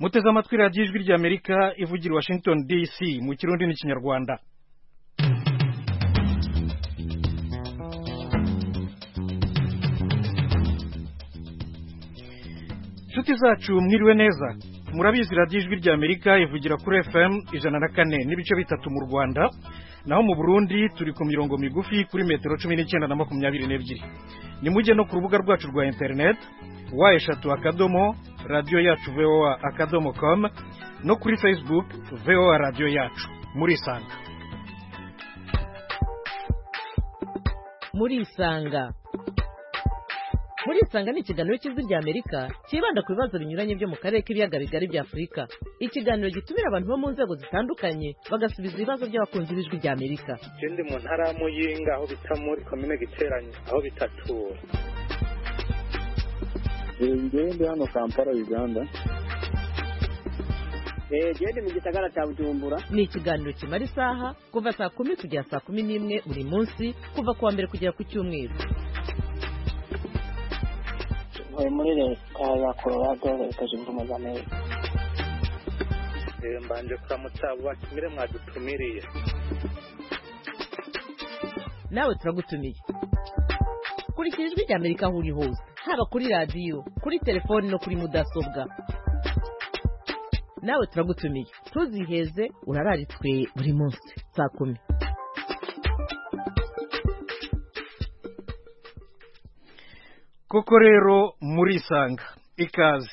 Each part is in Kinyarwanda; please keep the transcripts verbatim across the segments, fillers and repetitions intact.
muteze amatwi radiyo ijwi ry'Amerika ivugira Washington D C mu kirundi n'ikinyarwanda. Nshuti zacu mwiriwe neza, murabizi radiyo ijwi ry'Amerika ivugira kuri F M ijana na kane n'ibice bitatu mu Rwanda, naho mu Burundi turi ku mirongo migufi kuri metero cumi n'icyenda na makumyabiri n'ebyiri. Ni mujye no ku rubuga rwacu rwa internet wa eshatu akadomo radio yacu V O A akadomo com no kuri Facebook V O A radio yacu. Muri Sanga muri Sanga muri Sanga ni ikiganiro cy'ijwi ry'Amerika kibanda ku bibazo binyuranye byo mu karere k'ibiyaga bigari bya Afurika. Ikiganiro gitumira abantu bo mu nzego zitandukanye bagasubiza ibibazo by'abakunzi b'ijwi ry'Amerika. Ikindi mu ntara ya Muyinga aho bita muri komine Giteranye aho bitatura. Ngende hano Kampala Uganda. Eh gende mu gisagara cya Bujumbura. Ni ikiganiro kimara isaha kuva saa kumi kugera saa kumi n'imwe buri munsi kuva kuwa mbere kugera ku cyumweru. Muri leta ya Colorado leta zunze ubumwe za Amerika. Eh mbanje kuramutsa bakimire mwadutumiriye. Nawe turagutumiye. Kurikira ijwi ry'Amerika aho uri hose, haba kuri radiyo, kuri telefoni no kuri mudasobwa. Nawe turagutumiye, tuziheze urararitswe buri munsi saa kumi. Koko rero muri Sanga ikaze.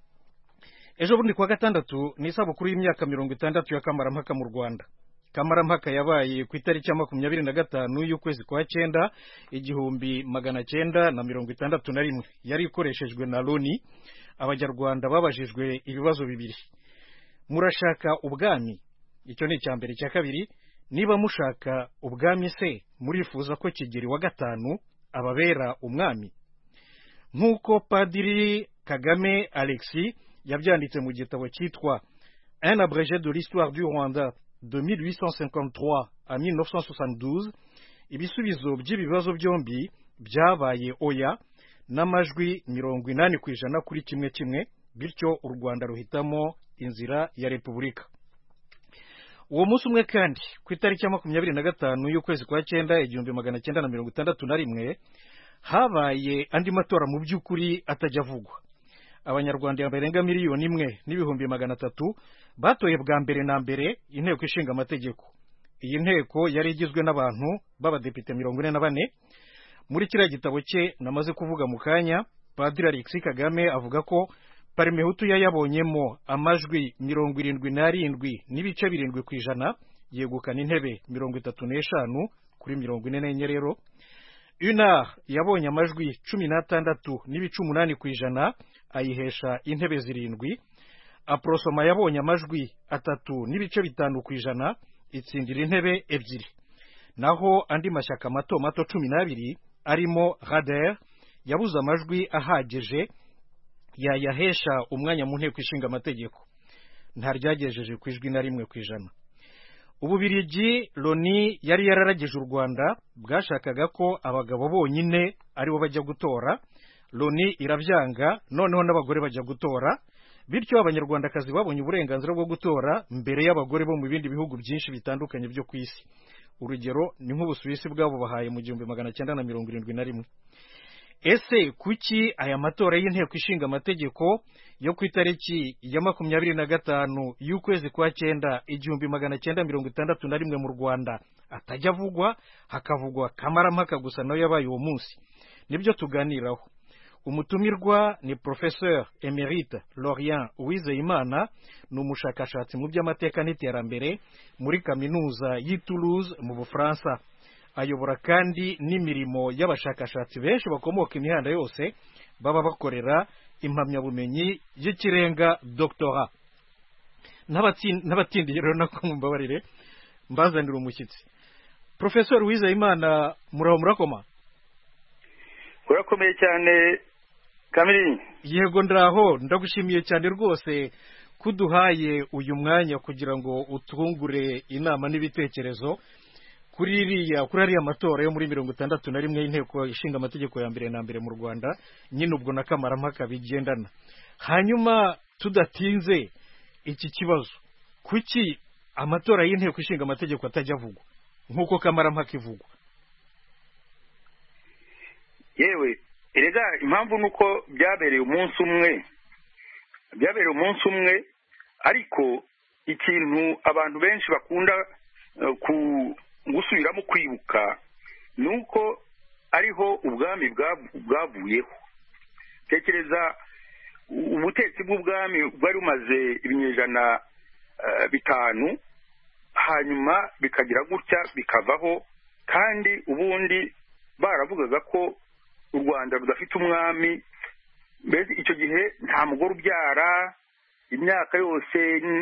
Ejo bundi kwa gatandatu ni isabukuru y'imyaka mirongo itandatu ya Kamarampaka mu Rwanda. Kamarampaka yabaye ku itariki ya makumyabiri na gatanu y'ukwezi kwa cyenda igihumbi magana cyenda na mirongo itandatu na rimwe. Yari ikoreshejwe na Loni. Abanyarwanda babajijwe ibibazo bibiri: murashaka ubwami? Icyo ni icya mbere. Cya kabiri, niba mushaka ubwami se murifuza ko Kigeli wa gatanu ababera umwami? Nk'uko Padiri Kagame Alexis yabyanditse mu gitabo cyitwa Un abrégé de l'histoire du Rwanda de mille huit cent cinquante-trois à mille neuf cent soixante-douze, ibisubizo by'ibibazo byombi byabaye oya n'amajwi mirongo inani ku ijana kuri kimwe kimwe, bityo u Rwanda ruhitamo inzira ya Repubulika. Uwo munsi umwe kandi ku itariki ya makumyabiri na gatanu y'ukwezi kwa cyenda igihumbi magana cyenda na mirongo itandatu na rimwe habaye andi matora mu by'ukuri atajya avugwa. Abanyarwanda barenga miliyoni imwe n'ibihumbi magana atatu batoye bwa mbere na mbere inteko ishinga amategeko. Iyi nteko yari igizwe n'abantu b'abadepite mirongo ine na bane. Muri kiriya gitabo cye namaze kuvuga mu kanya, Padiri Alexis Kagame avuga ko Parmehutu yayabonyemo amajwi mirongo irindwi n'arindwi n'ibice birindwi ku ijana, yegukana intebe mirongo itatu n'eshanu kuri mirongo ine n'enye rero. Una yabonye amajwi cumi n'atandatu n'ibice umunani ku ijana, ayihesha intebe zirindwi. Aprosoma yabonye amajwi atatu n'ibice bitanu ku ijana, itsindira intebe ebyiri. Naho andi mashyaka mato mato cumi n'abiri arimo Rader yabuze amajwi ahagije yayahesha umwanya mu nteko ishinga amategeko, ntaryagejeje ku ijwi na rimwe ku ijana. Ububirigi Loni yari yararageje u Rwanda, bwashakaga ko abagabo bonyine aribo bajya gutora. Loni irabyanga, noneho n'abagore bajya gutora, bityo abanyarwandakazi babonye uburenganzira bwo gutora mbere y'abagore bo mu bindi bihugu byinshi bitandukanye byo ku isi. Urugero ni nk'Ubusuwisi bwabo bahaye mu gihumbi magana cyenda na mirongo irindwi na rimwe. Ese kuki aya matora y'inteko ishinga amategeko yo ku itariki ya makumyabiri na gatanu y'ukwezi kwa cyenda igihumbi magana cyenda mirongo itandatu na rimwe mu Rwanda atajya avugwa, hakavugwa Kamarampaka gusa nayo yabaye uwo munsi? Nibyo tuganiraho. Umutumirwa ni Professeur Emerite Lorient Uwizeyimana, ni umushakashatsi mu by'amateka n'iterambere muri kaminuza y'i Toulouse mu Bufaransa. Ayobora kandi n'imirimo y'abashakashatsi benshi bakomoka imihanda yose baba bakorera impamyabumenyi y'ikirenga doctorat. N'abatindiye rero nako mumbabarire mbazanira umushyitsi. Professeur Uwizeyimana, muraho murakoma? Urakomeye cyane Kamiri. Yego ndaho, ndagushimiye cyane rwose kuduhaye uyu mwanya kugira ngo utungure inama n'ibitekerezo kuri iriya kuri ariya matora yo muri mirongo itandatu na rimwe y'inteko ishinga amategeko ya mbere na mbere mu Rwanda, nyine ubwo na Kamarampaka bigendana. Hanyuma tudatinze iki kibazo kuki amatora y'inteko ishinga amategeko atajya avugwa nk'uko kamarampaka ivugwa? yewe erega impamvu ni uko byabereye umunsi umwe byabereye umunsi umwe ariko ikintu abantu benshi bakunda gusubiramo kwibuka ni uko ariho ubwami bwavuyeho. tekereza ubutetsi bw'ubwami bwari bumaze ibinyejana bitanu hanyuma bikagira gutya bikavaho, kandi ubundi baravugaga ko u Rwanda rudafite umwami. mbese icyo gihe nta mugore ubyara, imyaka yose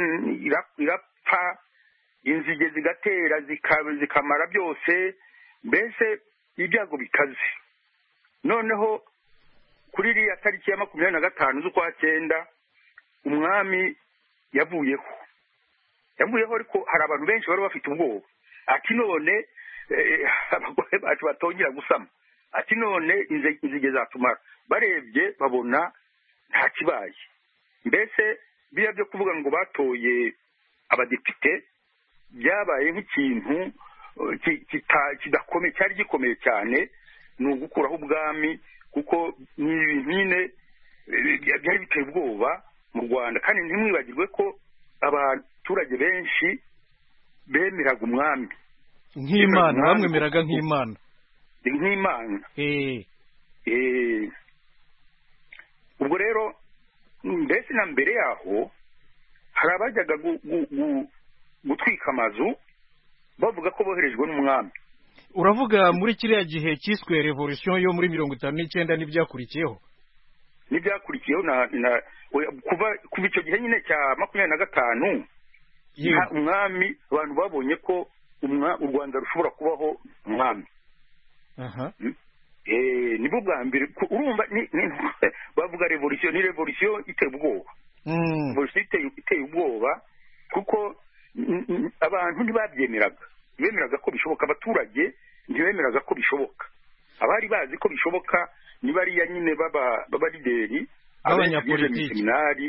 irapfa, inzige zigatera zikamara byose, mbese ibyago bikaze. noneho kuri iriya tariki ya makumyabiri na gatanu z'ukwa cyenda umwami yavuyeho yavuyeho ariko hari abantu benshi bari bafite ubwoba ati none abagore bacu batongera gusama, ati none inzige zatumara. barebye babona nta kibaye. mbese biriya byo kuvuga ngo batoye abadepite byabaye nk'ikintu kidakomeye, cyari gikomeye cyane, ni ugukuraho ubwami, kuko ni ibintu nyine byari biteye ubwoba mu Rwanda. kandi ntimwibagirwe ko abaturage benshi bemeraga umwami nk'Imana, bamwemeraga nk'Imana nk'Imana eh eh ubwo rero mbese na mbere yaho hari abajyaga gutwika amazu bavuga ko boherejwe n'umwami. uravuga muri kiriya gihe cyiswe revolution yo muri mirongo itanu n'icyenda n'ibyakurikiyeho n'ibyakurikiyeho na kuva kuva icyo gihe nyine cya makumyabiri na gatanu umwami abantu babonye ko u Rwanda rushobora kubaho umwami. aha eh nibwo bwa mbere urumva bavuga revolution ni revolution iteye ubwoba. mm revolution iteye ubwoba kuko abantu ntibabyemeraga bemeraga ko bishoboka, abaturage ntibemeraga ko bishoboka. abari bazi ko bishoboka ni bariya nyine baba baba lideri abanyapolitiki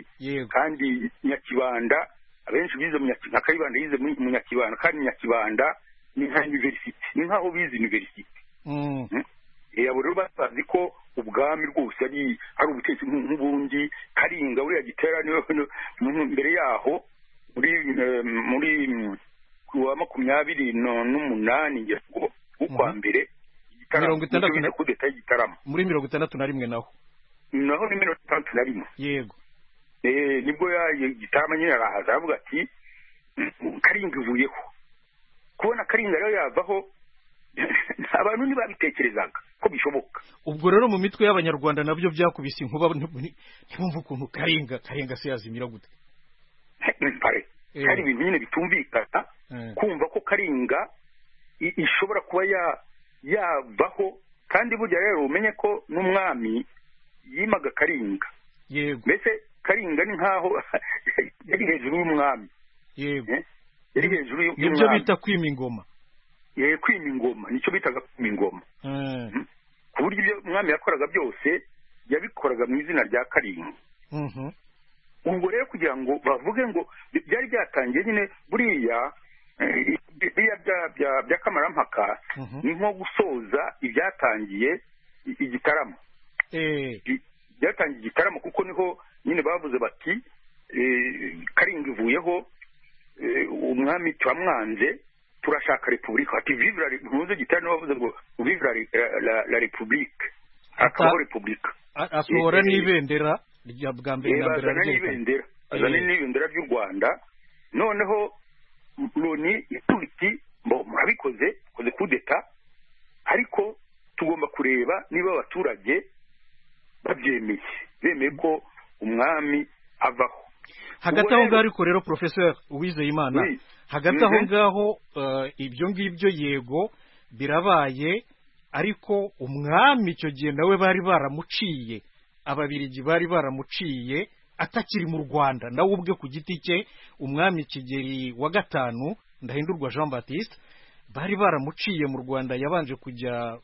kandi Nyakibanda, abenshi bize mu Nyakibanda yize mu Nyakibanda, kandi Nyakibanda ni nka university, ni nkaho bize university. mm eh abo rero bazi ko ubwami rwose ari ari ubutegetsi nk'ubundi. Karinga uriya gitera mbere yaho muri muri kuwa makumyabiri n'umunani ngeso ukwa mbere mirongo itandatu na kudeta y'igitaramo muri mirongo itandatu na rimwe naho naho ni mirongo itandatu na rimwe yego eh nibwo ya gitaramo nyine arahaza avuga ati Karinga ivuyeho. kubona Karinga rero yavaho abantu ntibabitekerezaga ko bishoboka. ubwo rero mu mitwe y'abanyarwanda nabyo byakubise inkuba, ntibumva ukuntu Karinga Karinga se yazimira gute. pare hari ibintu nyine bitumvikana kumva ko Karinga ishobora kuba ya yavaho, kandi burya rero umenye ko n'umwami yimaga Karinga. yego mbese Karinga ni nkaho yari hejuru y'umwami. yego yari hejuru y'umwami. nibyo bita kwima ingoma. ye kwima ingoma nicyo bitaga kwima ingoma. mm ku buryo ibyo umwami yakoraga byose yabikoraga mu izina rya Karinga. mhm ubwo rero kugira ngo bavuge ngo byari byatangiye nyine buriya bya bya bya kamarampaka ni nko gusoza ibyatangiye igitaramo. eh byatangiye igitaramo kuko niho nyine bavuze bati Karinga ivuyeho, umwami turamwanze, turashaka repubulika. ati vive la republique. Gitaramo bavuze ngo vive la la republique, akaho repubulika. asohora n'ibendera rya bwa mbere na mbere n'ibendera azana n'ibendera ry'u Rwanda. noneho loni ituti mbo murabikoze koze kudeta, ariko tugomba kureba niba abaturage babyemeye bemeye ko umwami avaho. hagati aho ngaho ariko rero Professeur Uwizeyimana, hagati aho ngaho ibyo ngibyo yego birabaye, ariko umwami icyo gihe nawe bari baramuciye, ababirigi bari baramuciye atakiri mu Rwanda, nawe ubwe ku giti cye. umwami Kigeli wa gatanu Ndahindurwa Jean Baptiste bari baramuciye mu Rwanda, yabanje kujya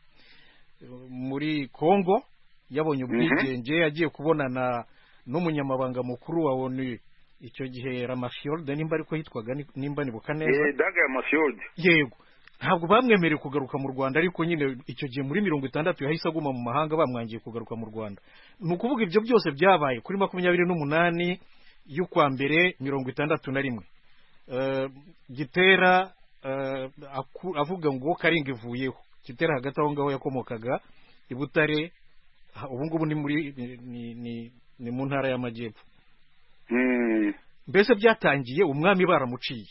muri Congo, yabonye ubwigenge, yagiye kubonana n'umunyamabanga mukuru wa ONU icyo gihe Ramafjord nimba ariko yitwaga nimba nibuka neza eh Dag Ramafjord yego ntabwo bamwemereye kugaruka mu Rwanda ariko nyine icyo gihe muri mirongo itandatu yahise aguma mu mahanga bamwangiye kugaruka mu Rwanda ni ukuvuga ibyo byose byabaye kuri makumyabiri n'umunani y'ukwa mbere mirongo itandatu na rimwe uh, Gitera uh, avuga ngo Karinga ivuyeho Gitera hagati aho ngaho yakomokaga i Butare ubu ngubu ni muri ni, ni, ni mu ntara y'Amajyepfo mm. Mbese byatangiye umwami baramuciye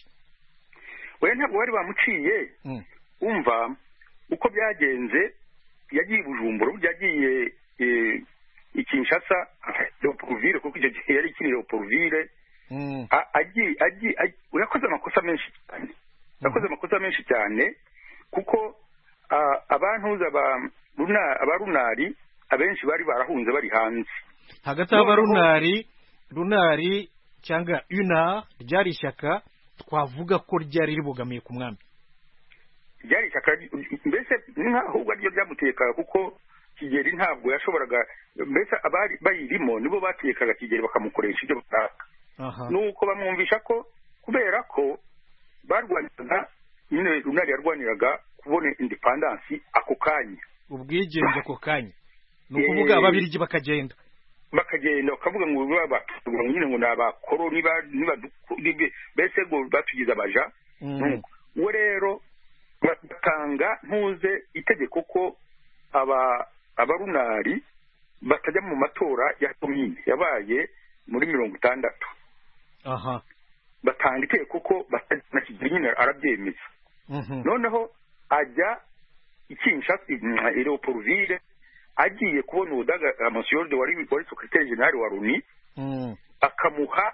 we ntabwo bari bamuciye mm. umva uko byagenze yagiye Bujumbura yagiye eh, Kinshasa Leopoldville kuko icyo gihe yari kiri Leopoldville mm. agiye agiye urakoze amakosa menshi cyane yakoze amakosa menshi cyane kuko abantu abarunari abenshi bari barahunze bari hanze hagati y'abarunari runari cyangwa una ryari ishyaka twavuga ko ryari ribogamiye ku mwami ryari ishyaka mbese ahubwo ryo ryamutekaga kuko Kigeli ntabwo yashoboraga mbese abari bayirimo nibo batekaga Kigeli bakamukoresha ibyo bashaka nuko bamwumvisha ko kubera ko barwaniraga nyine runari yarwaniraga kubona independence ako kanya ubwigenge ako kanya ni ukuvuga ababirigi bakagenda bakagenda bakavuga ngo baba nyine ngo nabakoroni niba mbese ngo batugize abaja we rero batanga ntuze itegeko ko aba abarunari batajya mu matora ya komine yabaye muri mirongo itandatu aha batanga itegeko ko batajya Kigeli nyine arabyemeza noneho ajya Kinshasa i Leopoldville agiye kubona udaga Ramafjord wari wari secrétaire général wa Loni akamuha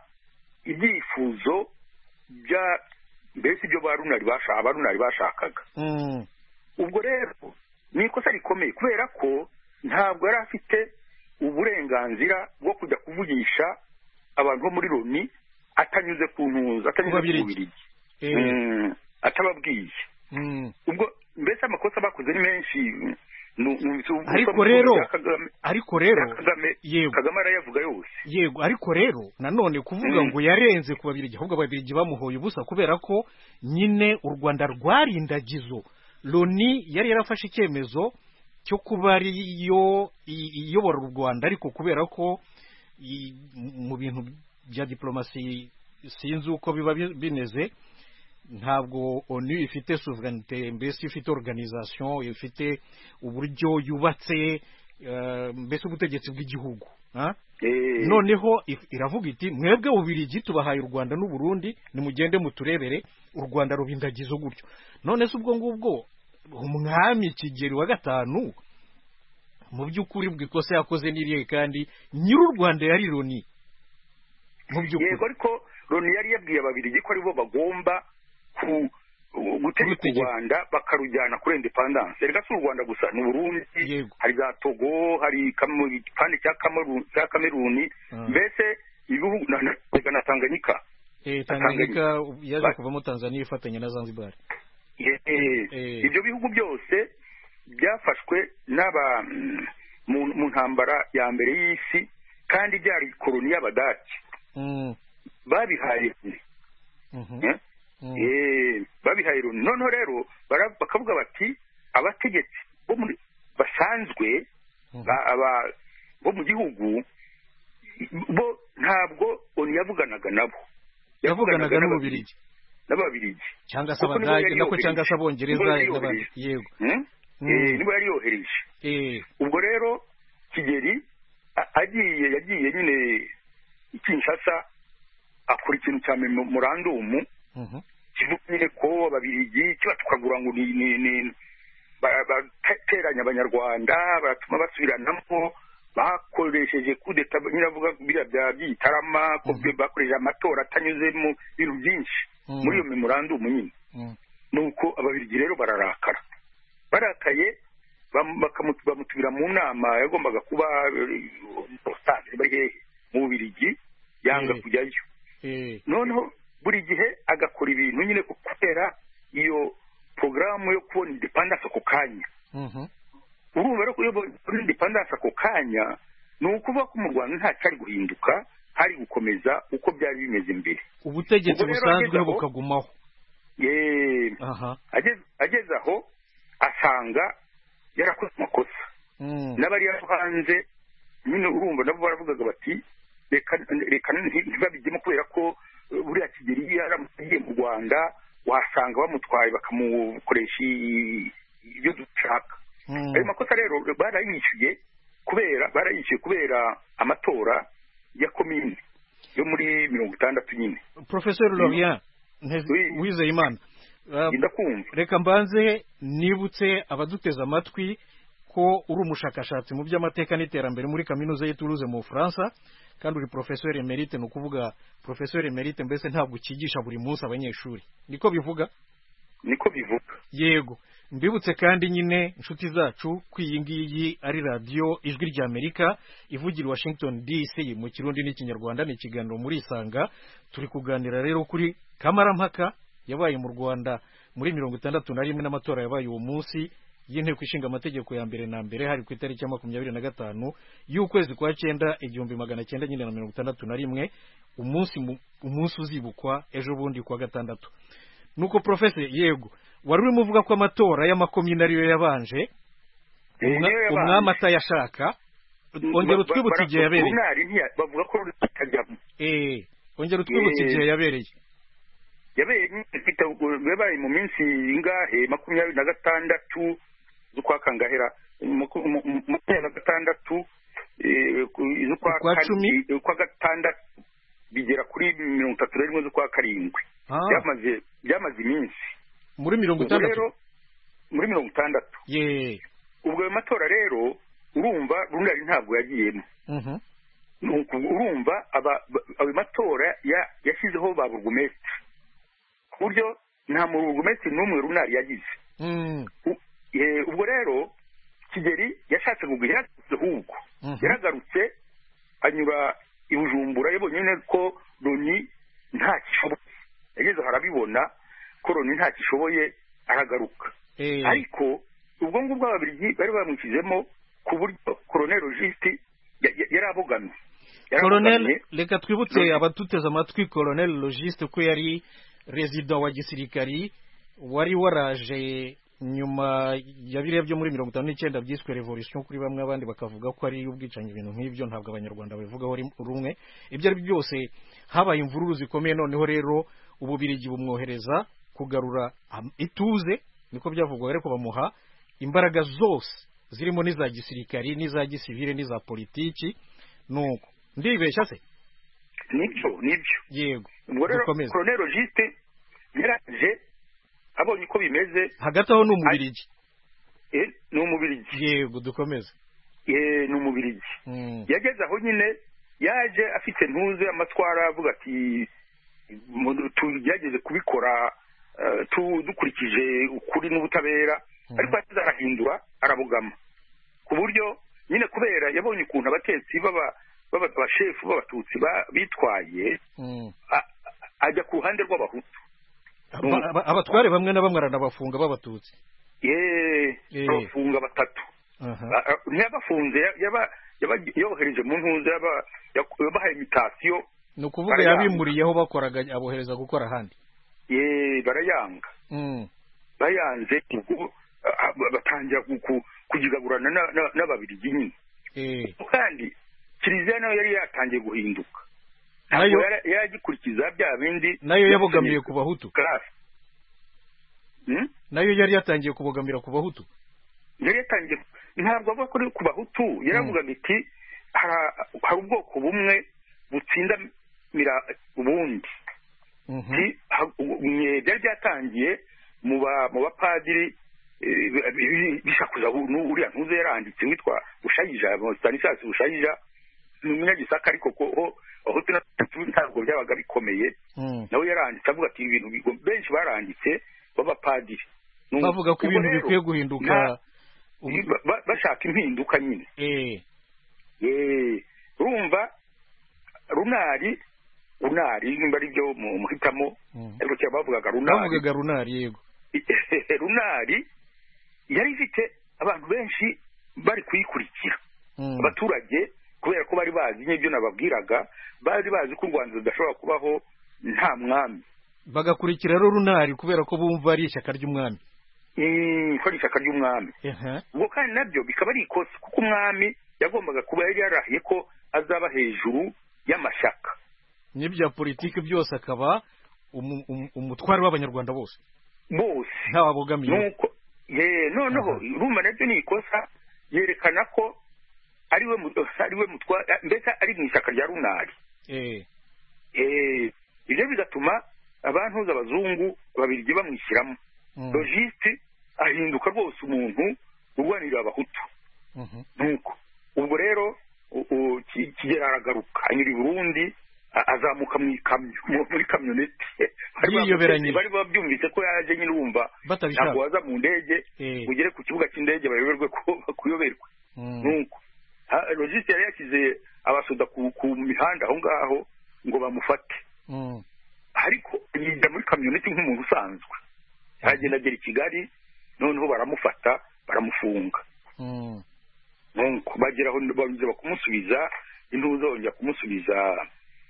ibyifuzo bya mbese ibyo barunari bashaka abarunari bashakaga ubwo rero ni ikosa rikomeye kubera ko ntabwo yari afite uburenganzira bwo kujya kuvugisha abantu bo muri Loni atanyuze ku ntuza atanyuze ku Bubiligi atababwiye ubwo mbese amakosa bakoze ni menshi ariko rero ariko rero yego Kagame arayavuga yose yego ariko rero nanone kuvuga ngo yarenze ku Babirigi ahubwo Ababirigi bamuhoye ubusa kubera ko nyine u Rwanda rwarindagizo Loni yari yarafashe icyemezo cyo kuba ariyo iyobora u Rwanda ariko kubera ko mu bintu bya diplomasi sinzi uko biba bineze ntabwo onu ifite souveraineté mbese ifite organisation ifite uburyo yubatse mbese ubutegetsi bw'igihugu noneho iravuga iti mwebwe Ububirigi tubahaye u Rwanda n'u Burundi nimugende muturebere u Rwanda rubindagizo gutyo none se ubwo ngubwo umwami Kigeli wa gatanu mu by'ukuri bw'ikosa yakoze n'iriye kandi nyiri u Rwanda yari Loni mu by'ukuri yego ariko Loni yari yabwiye Ababirigi ko aribo bagomba ku gutegeka u Rwanda bakarujyana kuri independence reka si u Rwanda gusa n'u Burundi hari za Togo hari kandi cya Cameroon cya Cameroon mbese ibihugu na Tanganyika eh Tanganyika yaje kuvamo Tanzania ifatanya na Zanzibar ibyo bihugu byose byafashwe n'aba mu ntambara ya mbere y'isi kandi byari koloni y'Abadage babihaye eh babihaye noneho rero bakavuga bati abategetsi bo muri basanzwe aba bo mu gihugu bo ntabwo oni yavuganaga nabo yavuganaga n'Ububirigi n'Ababirigi cyangwa se Abadage nako cyangwa se Abongereza n'abandi yego eh nibo yari yohereje eh ubwo rero Kigeli agiye yagiye nyine Kinshasa akora ikintu cya memorandumu kivuga ko Ababirigi kiba tukagura ngo ni ni bateranya Abanyarwanda baratuma basubiranamo bakoresheje kudeta nyiravuga bira bya byitarama ko bakoresha amatora atanyuze mu bintu byinshi muri iyo memorandumu nyine nuko Ababirigi rero bararakara barakaye bamutubira mu nama yagombaga kuba postade bari hehe mu Bubiligi yanga kujyayo noneho buri gihe agakora ibintu nyine kubera iyo programu yo kubona independence ako kanya urumva rero ko iyo independence ako kanya ni ukuvuga ko mu Rwanda nta cyari guhinduka hari gukomeza uko byari bimeze mbere ubutegetsi busanzwe bukagumaho. ye aha ageze ageze aho asanga yarakoze amakosa n'abari hanze nyine urumva nabo baravugaga bati reka reka ntibabigemo kubera ko buriya Kigeli yaramugiye mu Rwanda wasanga bamutwaye bakamukoresha ibyo dushaka. ayo makosa rero barayishyuye kubera barayishyuye kubera amatora ya komine yo muri mirongo itandatu nyine. Professor Lorient Uwizeyimana, reka mbanze nibutse abaduteze amatwi ko uri umushakashatsi mu by'amateka n'iterambere muri kaminuza y'Itoulouse mu Bufaransa kandi uri professeur emerite, no kuvuga professeur emerite mbese ntabwo ukigisha buri munsi abanyeshuri, niko bivuga? Niko bivuga. Yego, mbibutse kandi nyine inshuti zacu ko iyi ngiyi ari radio Ijwi rya Amerika ivugira Washington D C mu Kirundi n'Ikinyarwanda, ni ikiganiro muri Isanga. Turi kuganira rero kuri kamarampaka yabaye mu Rwanda muri mirongo itandatu na rimwe n'amatora yabaye uwo munsi y'inteko ishinga amategeko ya mbere na mbere hari ku itariki ya makumyabiri na gatanu y'ukwezi kwa cyenda igihumbi magana cyenda nyine na mirongo itandatu na rimwe, umunsi umunsi uzibukwa ejo bundi kwa gatandatu. Nuko Professor, yego wari urimo uvuga ko amatora y'amakomine ariyo yabanje umwami atayashaka, ongera utwibutse igihe yabereye. bavuga ko rutajyamo eh ongera utwibutse igihe yabereye. yabaye mu minsi ingahe makumyabiri na gatandatu z'ukwa kangahera makumyabiri na gatandatu z'ukwa cumi ukwa gatandatu bigera kuri mirongo itatu na rimwe z'ukwa karindwi. byamaze byamaze iminsi muri mirongo itandatu muri mirongo itandatu ye ubwo ayo matora rero urumva runari ntabwo yagiyemo. urumva ayo matora yashyizeho ba burugumesitiri ku buryo nta burugumesitiri n'umwe runari yagize. ubwo rero Kigeli yashatse kugira ahubwo yaragarutse anyura i Bujumbura, yabonye neza ko Loni nta kishoboye, yageze harabibona ko Loni nta kishoboye aragaruka. ariko ubwo ngubwo ababirigi bari bamwishyizemo ku buryo Colonel Logiste yari abogamye. Colonel, reka twibutse abatuteze amatwi Colonel Logiste ko yari resident wa gisirikari wari waraje nyuma ya biriya byo muri mirongo itanu n'icyenda byiswe revolution kuri bamwe, abandi bakavuga ko ari ubwicanye ibintu nk'ibyo, ntabwo abanyarwanda babivugaho rumwe. Ibyo ari byose habaye imvururu zikomeye, noneho rero ububirigi bumwohereza kugarura ituze, niko byavugwa, ariko bamuha imbaraga zose zirimo n'iza gisirikari n'iza gisivile n'iza politiki. Nuko ndibeshya se? Nibyo nibyo yego. Ubwo rero Colonel Logiste yaraje abonye uko bimeze. Hagati aho n'umubirigi eh ni umubirigi. Yego, dukomeze. eh ni umubirigi. mm. Yageze aho nyine yaje afite ntuze amatwara avuga ati tugerageje kubikora uh, dukurikije ukuri n'ubutabera. mm. Ariko azarahindura arabugama ku buryo nyine kubera yabonye ukuntu abatetsi baba baba abashefu b'abatutsi bitwaye. mm. ajya ku ruhande rw'abahutu. Abatware bamwe na bamwe aranabafunga b'abatutsi. eh bafunga batatu. ntiyabafunze yaba yohereje mu ntuze yaba yabahaye imitation, no kuvuga yabimuriyeho bakoraga abohereza gukora ahandi. eh barayanga. mm. bayanze ubwo batangira kugigagurana n'ababirigi nyine. eh kandi Kiliziya nayo yari yatangiye guhinduka, nayo yagikurikiza bya bindi, nayo yabogamiye ku bahutu. hmm? nayo yari yatangiye kubogamira ku bahutu. yari yatangiye ntabwo avuga ko ku bahutu, yaravuga iti hari ubwoko bumwe butsinda mira ubundi. byari byatangiye mu bapadiri bishakuza uriya ntuze yaranditse witwa Bushayija, Stanislas Bushayija, ni umunyagisaka ariko ko aho ntabwo byabaga bikomeye. nawe yaranditse avuga ati ibintu benshi baranditse b'abapadiri bavuga ko ibintu bikwiye guhinduka, bashaka impinduka nyine. eh eh urumva runari runari nimba ari byo muhitamo, ariko cyo bavugaga runari bavugaga runari. Yego, runari yari ifite abantu benshi bari kuyikurikira. abaturage kubera ko bari bazi n'ibyo nababwiraga, bari bazi ko u Rwanda rudashobora kubaho nta mwami. Bagakurikira rero runari kubera ko bumva ari ishyaka ry'umwami. Mm, ko ari ishyaka ry'umwami. Ubwo kandi nabyo bikaba ari ikosa kuko umwami yagombaga kuba yari yarahiye ko azaba hejuru y'amashyaka. N'ibya politiki byose akaba umutware w'abanyarwanda bose. Bose. Ntawabogamiye. Nuko ye noneho urumva nabyo ni ikosa, yerekana ko ari we ari we mutware, mbese ari mu ishyaka rya runari. Eh. Eh, ibyo bigatuma abantu z'abazungu babirigi bamwishyiramo. Logiste ahinduka rwose umuntu urwanira abahutu. Nuko ubwo rero Kigera aragaruka anyura i Burundi, azamuka mu ikamyo muri kamyoneti. Bari babyumvise ko yaje nyine wumva ntabwo waza mu ndege ugere ku kibuga cy'indege bayoberwe ko kuyoberwa. Nuko Logiste yari yashyize abasoda ku mihanda aho ngaho ngo bamufate. Ariko yinjira muri kamyoneti nk'umuntu usanzwe, agenda agera i Kigali, noneho baramufata baramufunga. Nuko bagera aho babize bakumusubiza, intuzo yongera kumusubiza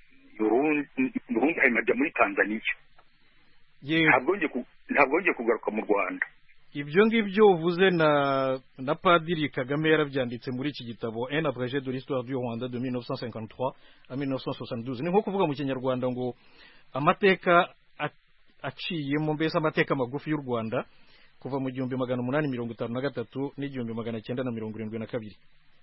Burundi, hanyuma ajya muri Tanzania. Ntabwo ngiye kugaruka mu Rwanda. Ibyo ngibyo uvuze na na Padiri Kagame yarabyanditse muri iki gitabo Un abrégé de l'histoire du Rwanda de mille neuf cent cinquante-trois à mille neuf cent soixante-douze. Ni nko kuvuga mu Kinyarwanda ngo amateka aciyemo, mbese amateka magufi y'u Rwanda kuva mu gihumbi magana umunani mirongo itanu na gatatu n'igihumbi magana cyenda na mirongo irindwi na kabiri.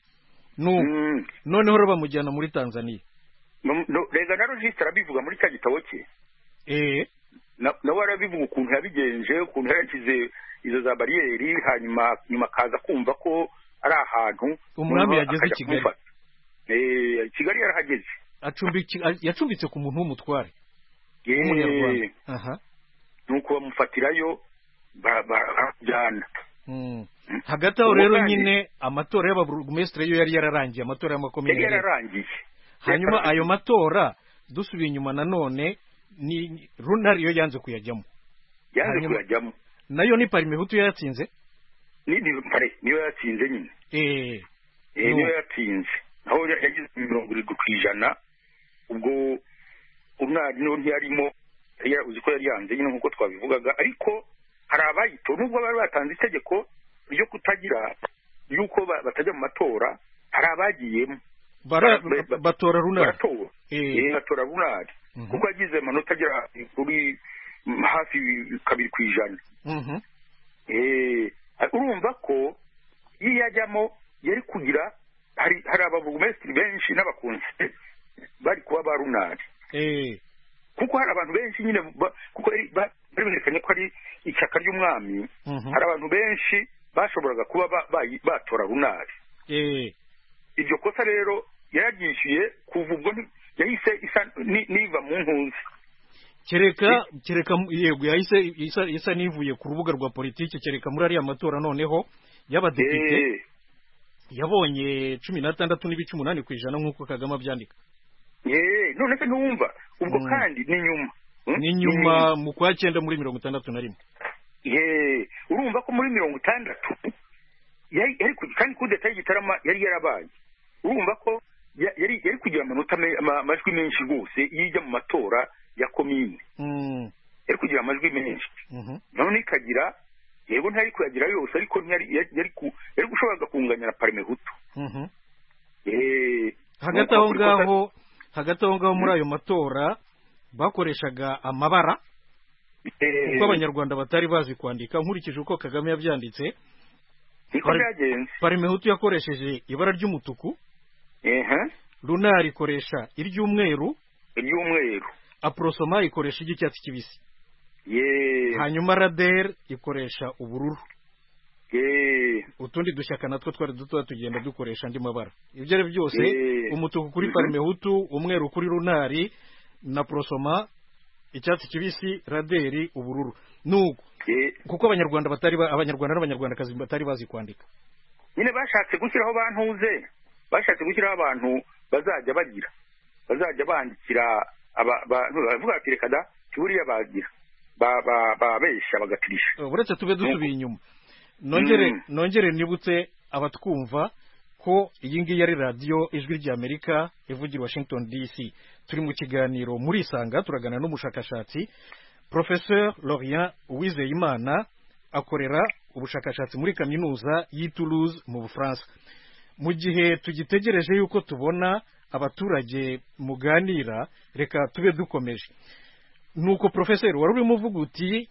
Noneho rero bamujyana muri Tanzania. Rega na Logiste arabivuga muri cya gitabo cye. Eh. Nawe arabivuga ukuntu yabigenje, ukuntu yarakize izo za bariyeri, hanyuma nyuma kaza kumva ko ari ahantu umwami yageze i Kigali. Eh, Kigali yarahageze. Acumbiki yacumbitse ku muntu w'umutware. Umunyarwanda. Aha. Nuko bamufatirayo barajyana. Hagati aho rero nyine amatora y'ababurugumestre yo yari yararangiye, amatora y'amakomine yari yararangiye. Hanyuma ayo matora dusubiye inyuma nanone ni runari yo yanze kuyajyamo. Yanze kuyajyamo. Nayo ni Parime Hutu yatsinze? Ni ni pare niyo yatsinze nyine. Eh. Eh niyo yatsinze. Aho yagize mirongo irindwi ku ijana, ubwo runari no ntiyarimo, uzi ko yari yanze nyine nkuko twabivugaga, ariko hari abayito nubwo bari batanze itegeko ryo kutagira yuko batajya mu matora, hari abagiyemo batora runari. Eh batora runari kuko yagize amanota agera kuri hafi kabiri ku ijana. Eh urumva ko yiyajyamo yari kugira hari hari ababurugumestre benshi n'abakunzi bari kuba ba runari. Eh kuko hari abantu benshi nyine kuko bari ko ari ishyaka ry'umwami, hari abantu benshi bashoboraga kuba batora runari. Eh ibyo kosa rero yaragishyuye kuva ubwo yahise niva mu nkunzi. Kereka kereka yego yahise isa nivuye ku rubuga rwa politiki, kereka muri ari amatora noneho y'abadepite yabonye cumi na tandatu n'ibice umunani ku ijana nk'uko Kagame abyandika. Eh none se ntumva ubwo kandi ni nyuma ni nyuma mu kwa cyenda muri mirongo itandatu na rimwe. Eh urumva ko muri mirongo itandatu yari yari kandi kudeta y'igitarama yari yarabaye. Urumva ko yari yari kugira amanota amajwi menshi rwose yijya mu matora ya komine. Yari kugira amajwi menshi. None ikagira yego ntari kuyagira yose, ariko ntiyari yari ku yari gushobora kunganya na Parime Hutu. Eh hagati aho ngaho hagati aho ngaho muri ayo matora bakoreshaga amabara kuko abanyarwanda batari bazi kwandika, nkurikije uko Kagame yabyanditse. Parime Hutu yakoresheje ibara ry'umutuku, runari ikoresha iry'umweru, iry'umweru Aprosoma ikoresha icyatsi kibisi. Ye hanyuma Rader ikoresha ubururu. Ye utundi dushyaka natwo twari duto tugenda dukoresha andi mabara. Ibyo ari byose umutuku kuri Parime Hutu, umweru kuri runari, na Prosoma icyatsi kibisi, Raderi ubururu. Nuko kuko abanyarwanda batari abanyarwanda n'abanyarwandakazi batari bazi kwandika, nyine bashatse gushyiraho bantuze, bashatse gushyiraho abantu bazajya bagira bazajya bandikira bavuga ati reka da turiya bagira babesha bagatirisha. Uretse tube dusubiye inyuma, nongere nongere nibutse abatwumva ko iyi ngiyi ari radiyo ijwi ry'Amerika ivugira Washington D C. Turi mu kiganiro muri Isanga, turagana n'umushakashatsi Professeur Laurent Uwizeyimana, akorera ubushakashatsi muri kaminuza y'i Toulouse mu Bufaransa. Mu gihe tugitegereje yuko tubona abaturage muganira, reka tube dukomeje. Nuko Professeur, wari urimo uvuga uti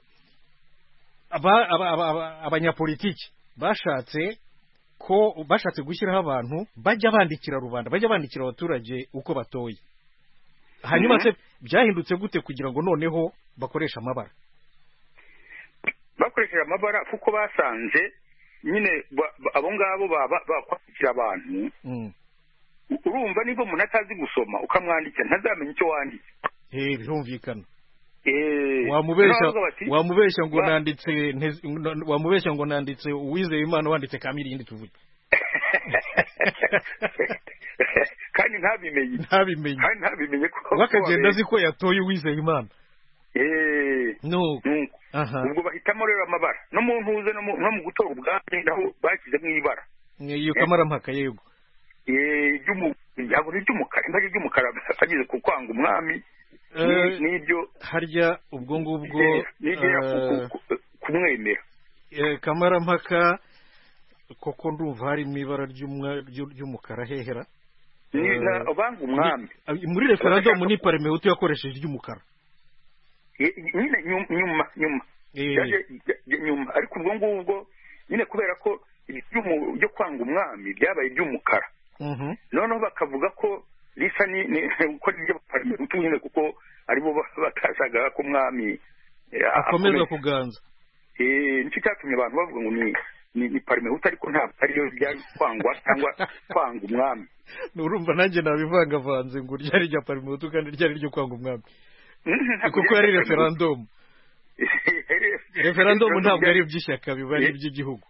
abanyapolitiki bashatse ko bashatse gushyiraho abantu bajya bandikira rubanda, bajya bandikira abaturage uko batoye. Hanyuma se byahindutse gute kugira ngo noneho bakoresha amabara? Bakoresheje amabara kuko basanze nyine abo ngabo bakwandikira abantu. Urumva niba umuntu atazi gusoma ukamwandikira ntazamenya icyo wanditse. Eh, birumvikana. Eh, wamubeshya wamubeshya ngo nanditse wamubeshya ngo nanditse Uwizeyimana wanditse Kamirindi tuvuge. Kandi ntabimenye ntabimenye kandi ntabimenye ko bakagenda azi ko yatoye Uwizeyimana. Eh, no aha, ubwo bahitamo rero amabara no mu ntuze no mu gutora ubwami naho bakize mu ibara iyo kamarampaka yego. Eh, ry'umu yabo ry'umukara imbaje ry'umukara bagize ku kwanga umwami n'ibyo harya ubwo ngubwo kumwemera. Eh, kamarampaka koko ndumva hari mu ibara ry'umukara hehera ni abanga umwami muri referendum ni parlement yakoresheje ry'umukara nyine nyuma nyuma nyuma ariko ubwo ngubwo nyine kubera ko ibyo kwanga umwami byabaye iby'umukara. Noneho bakavuga ko risa ni uko ryo parlement nyine kuko aribo batashaga ko umwami akomeza kuganza. Eh, nicyo cyatumye abantu bavuga ngo ni ni, ni parlement ariko ntabwo ariyo byari kwangwa cyangwa kwanga umwami. Nurumva nanjye nabivangavanze ngo ryari rya parlement kandi ryari ryo kwanga umwami. Kuko yari referendum. Referendum ntabwo ari iby'ishyaka bibari iby'igihugu.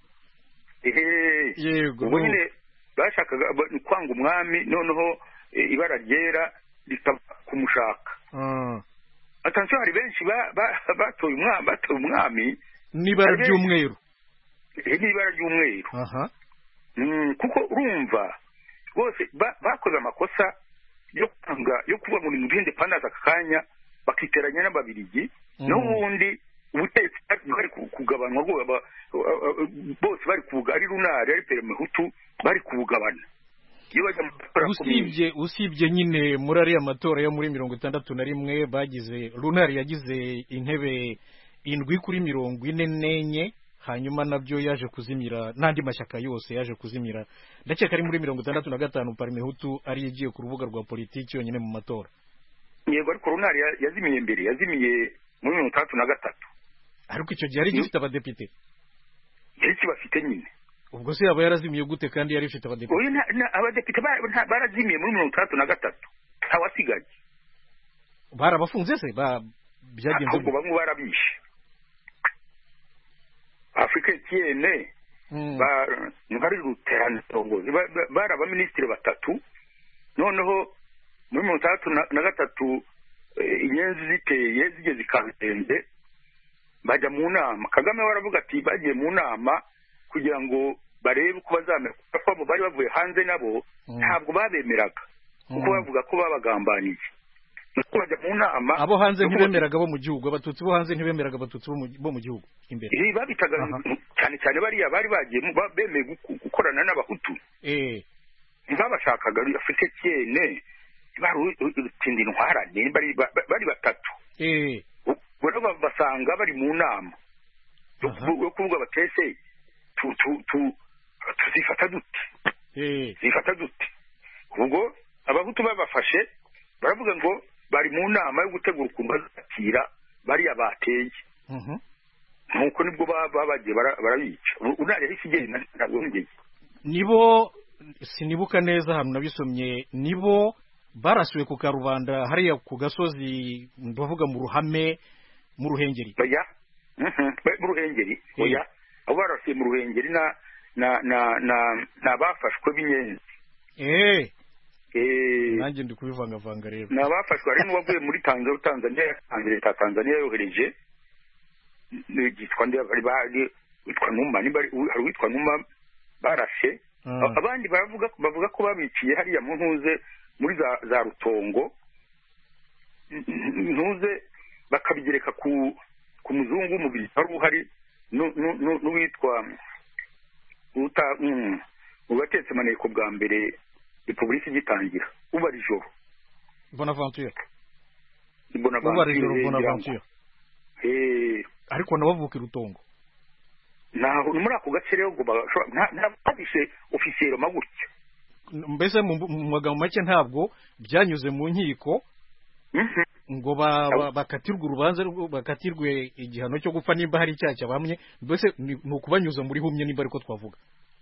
Eh, yego. Ubwo nyine bashakaga kwanga umwami noneho ibara ryera rikaba kumushaka. Ah. Atansiyo hari benshi batoye umwami batoye umwami n'ibara ry'umweru. Eh, n'ibara ry'umweru. Aha. Mm, kuko urumva bose bakoze amakosa yo kwanga yo kuba muri mugende pandaza akanya bakiteranya n'ababirigi n'ubundi ubutegetsi bari kugabanwa bose bari kuvuga ari runari ari Peremehutu bari kubugabana. Usibye usibye nyine muri ari amatora yo muri mirongo itandatu na rimwe bagize runari yagize intebe indwi kuri mirongo ine n'enye, hanyuma nabyo yaje kuzimira n'andi mashyaka yose yaje kuzimira. Ndakeka ari muri mirongo itandatu na gatanu Peremehutu ari yagiye ku rubuga rwa politiki yonyine mu matora. Yego, ariko runari yazimiye mbere yazimiye muri mirongo itandatu na gatatu. Ariko icyo gihe ari gifite abadepite. Yari kibafite nyine. Ubwo se yaba yarazimiye gute kandi yari ifite abadepite? Oya, abadepite barazimiye muri mirongo itandatu na gatatu. Ntawasigaye. Barabafunze se ba byagenze ubwo bamwe barabishe. Afrika tiene ba ngari ruterana tongozi baraba ministre batatu, noneho muri mirongo itandatu na gatatu inyenzi ziteye zige zikanzenze bajya mu nama. Kagame waravuga ati bagiye mu nama kugira ngo barebe uko bazamera kuko bari bavuye hanze nabo ntabwo babemeraga kuko bavuga ko babagambaniye. Nuko bajya mu nama abo hanze ntibemeraga bo mu gihugu, abatutsi bo hanze ntibemeraga abatutsi bo mu gihugu imbere. Eh, babitaga cyane cyane bariya bari bagiye bemeye gukorana n'abahutu. Eh, ntibabashakaga afite cyene bari utindi ntwarane bari bari batatu. Eh, bora basanga bari mu nama yo kuvuga batese tu tu tu tuzifata dute. Eh, zifata dute. Ubwo abahutu babafashe baravuga ngo bari mu nama yo gutegura ukuntu bazakira bari abateye. Mhm. Nuko nibwo babagiye barabica. Unari hisi ntabwo ngeze. Nibo sinibuka neza hano nabisomye, nibo barasuye ku Karubanda hariya ku gasozi bavuga mu Ruhame mu Ruhengeri. Oya. Mhm. Mu Ruhengeri. Oya. Abo barasuye mu Ruhengeri na na na na nabafashwe b'inyenzi. Eh. Eh, nanjye ndi kubivanga vanga rero. Nabafashwe ari n'uwavuye muri Tanzania Tanzania Tanzania Tanzania yohereje n'igitwa ndi bari bari witwa Numa ni bari hari witwa Numa barashe Ah. abandi baravuga bavuga ko babiciye hariya mu ntuze muri za za rutongo ntuze bakabigereka ku ku muzungu w'umubiri wari uhari nu- nu- nu- n'uwitwa uta mm, ubatetse maneko bwa mbere repubulika igitangira uba ijoro Bonaventure Bonaventure, uba ijoro eh, Bonaventure eh ariko nabavuka irutongo naho ni muri ako gace rero ngo bashobora nta- nta babishe ofisiero magutya mbese mu mu magambo make ntabwo byanyuze mu nkiko Mhm. ngo ba- ba- bakatirwe urubanza rwo- bakatirwe igihano cyo gupfa nimba hari icyaha cyabamye mbese ni ni ukubanyuza muri humye nimba ariko twavuga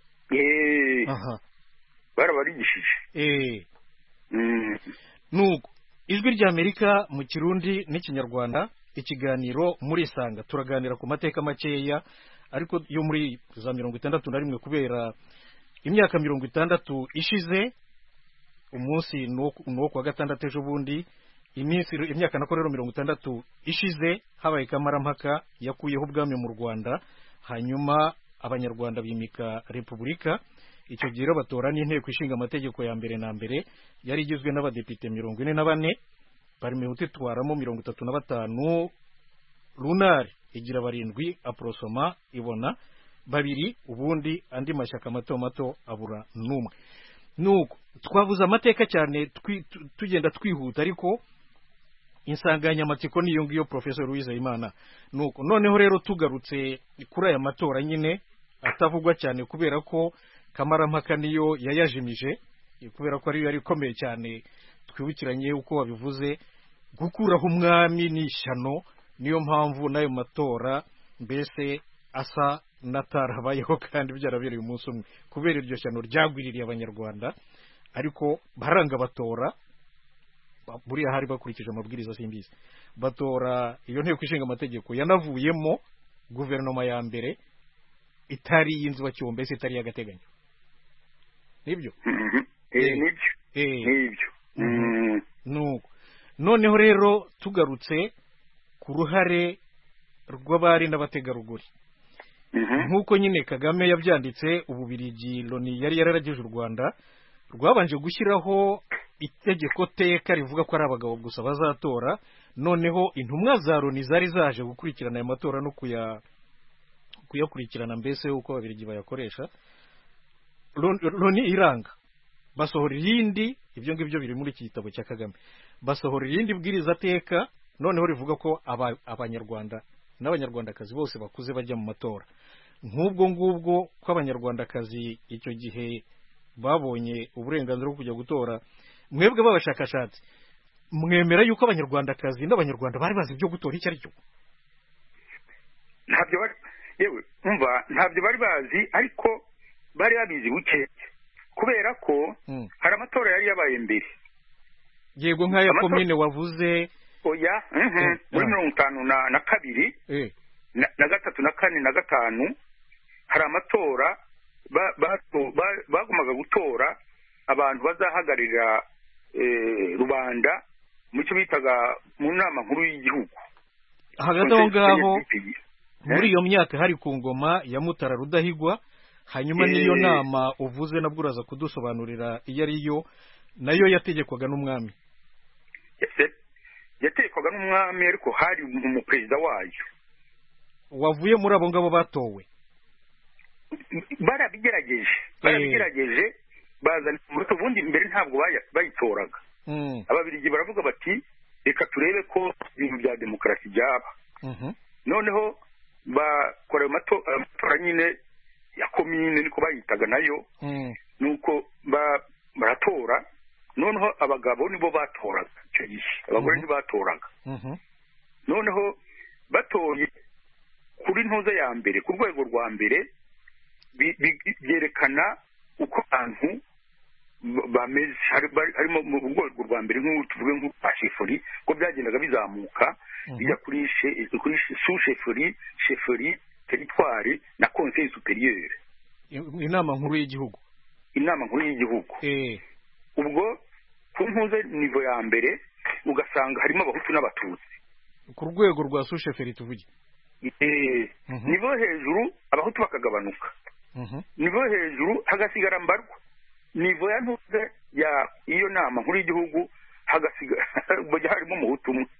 eh aha barabarigishije eh Mm. nuko ijwi ry'Amerika mu Kirundi n'ikinyarwanda ikiganiro muri Sanga turaganira ku mateka makeya ariko yo muri za mirongo itandatu na rimwe kubera imyaka mirongo itandatu ishize umunsi nuwo kwa gatandatu ejo bundi iminsi imyaka nako rero mirongo itandatu ishize habaye kamarampaka yakuyeho ubwami mu Rwanda hanyuma abanyarwanda bimika repubulika icyo gihe rero batora n'inteko ishinga amategeko ya mbere na mbere yari igizwe n'abadepite mirongo ine na bane parmehutu itwaramo mirongo itatu na batanu runari igira barindwi aprosoma ibona babiri ubundi andi mashyaka mato mato abura n'umwe nuko twavuze amateka cyane twi- tu- tugenda twihuta ariko insanganyamatsiko niyo ngiyo Professor Uwizeyimana nuko noneho rero tugarutse kuri aya matora nyine atavugwa cyane kubera ko kamarampaka niyo yayajimije kubera ko ariyo yari ikomeye cyane twibukiranye uko wabivuze gukuraho umwami n'ishyano niyo mpamvu n'ayo matora mbese asa n'atarabayeho kandi byarabereye umunsi umwe kubera iryo shyano ryagwiririye abanyarwanda ariko baranga batora buriya hari bakurikije amabwiriza simbizi batora iyo nteko ishinga amategeko yanavuyemo guverinoma ya mbere itari y'inzibacyuho mbese itari y'agateganyo nibyo Mhm. Eh, Eh. nibyo eh nibyo Mm. nuko noneho rero tugarutse ku ruhare rw'abari n'abategarugori Mhm. nk'uko nyine Kagame yabyanditse ububirigi Loni yari yararageje u Rwanda rwabanje gushyiraho itegeko teka rivuga ko ari abagabo gusa bazatora noneho intumwa za Loni zari zaje gukurikirana aya matora no kuya kuyakurikirana mbese uko ababirigi bayakoresha Loni Loni iranga basohora irindi ibyo ngibyo biri muri iki gitabo cya Kagame basohora irindi bwiriza teka noneho rivuga ko aba- abanyarwanda n'abanyarwandakazi bose bakuze bajya mu matora nk'ubwo ngubwo ko abanyarwandakazi icyo gihe babonye uburenganzira bwo kujya gutora mwebwe b'abashakashatsi mwemera yuko abanyarwandakazi n'abanyarwanda bari bazi ibyo gutora icyo ari cyo ntabyo bari yewe umva ntabyo bari bazi ariko bari babizi buke kubera ko Mm. hari amatora yari yabaye mbere yego nk'aya Amatora- komine wavuze oya mhm, Eh, muri ah. mirongo itanu na na kabiri eh na na gatatu na kane na gatanu hari amatora ba- bato- ba- bagombaga gutora abantu bazahagararira eh, rubanda mu cyo bitaga mu nama nkuru y'igihugu hagati aho ngaho Eh? muri iyo myaka hari ku ngoma ya Mutara Rudahigwa hanyuma Eh. n'iyo nama uvuze nabwo uraza kudusobanurira iyo ari yo nayo yategekwaga n'umwami Yase- yatekwaga n'umwami ariko hari umuperezida wayo wavuye muri abo ngabo batowe barabigerageje barabigerageje bazana umuto ubundi mbere ntabwo baya- bayitoraga Mm, ababirigi baravuga bati reka turebe ko ibintu bya demokarasi byaba mhm, noneho bakora ayo mato- amatora nyine ya komine niko bayitaga nayo mm, nuko ba- baratora noneho abagabo nibo batoraga icyo gihe abagore Mhm. ntibatoraga mhm, noneho batoye kuri ntuza ya mbere ku rwego rwa mbere bi- bi- byerekana uko abantu ba- bameze hari- bari- harimo mu rwego rwa mbere nk'ubu tuvuge nk'urwa shefuri ko byagendaga bizamuka Mhm. bijya kuri she- kuri su shefuri shefuri teritwari na conseil superieur I- inama nkuru y'igihugu inama nkuru y'igihugu eh ubwo ku ntuze nivo ya mbere ugasanga harimo abahutu n'abatutsi ku rwego rwa susheferi tuvuge Eh, Mhm. nivo hejuru abahutu bakagabanuka nivo hejuru hagasigara mbarwa nivo ya ntuze ya iyo nama nkuru y'igihugu hagasigara harimo umuhutu umwe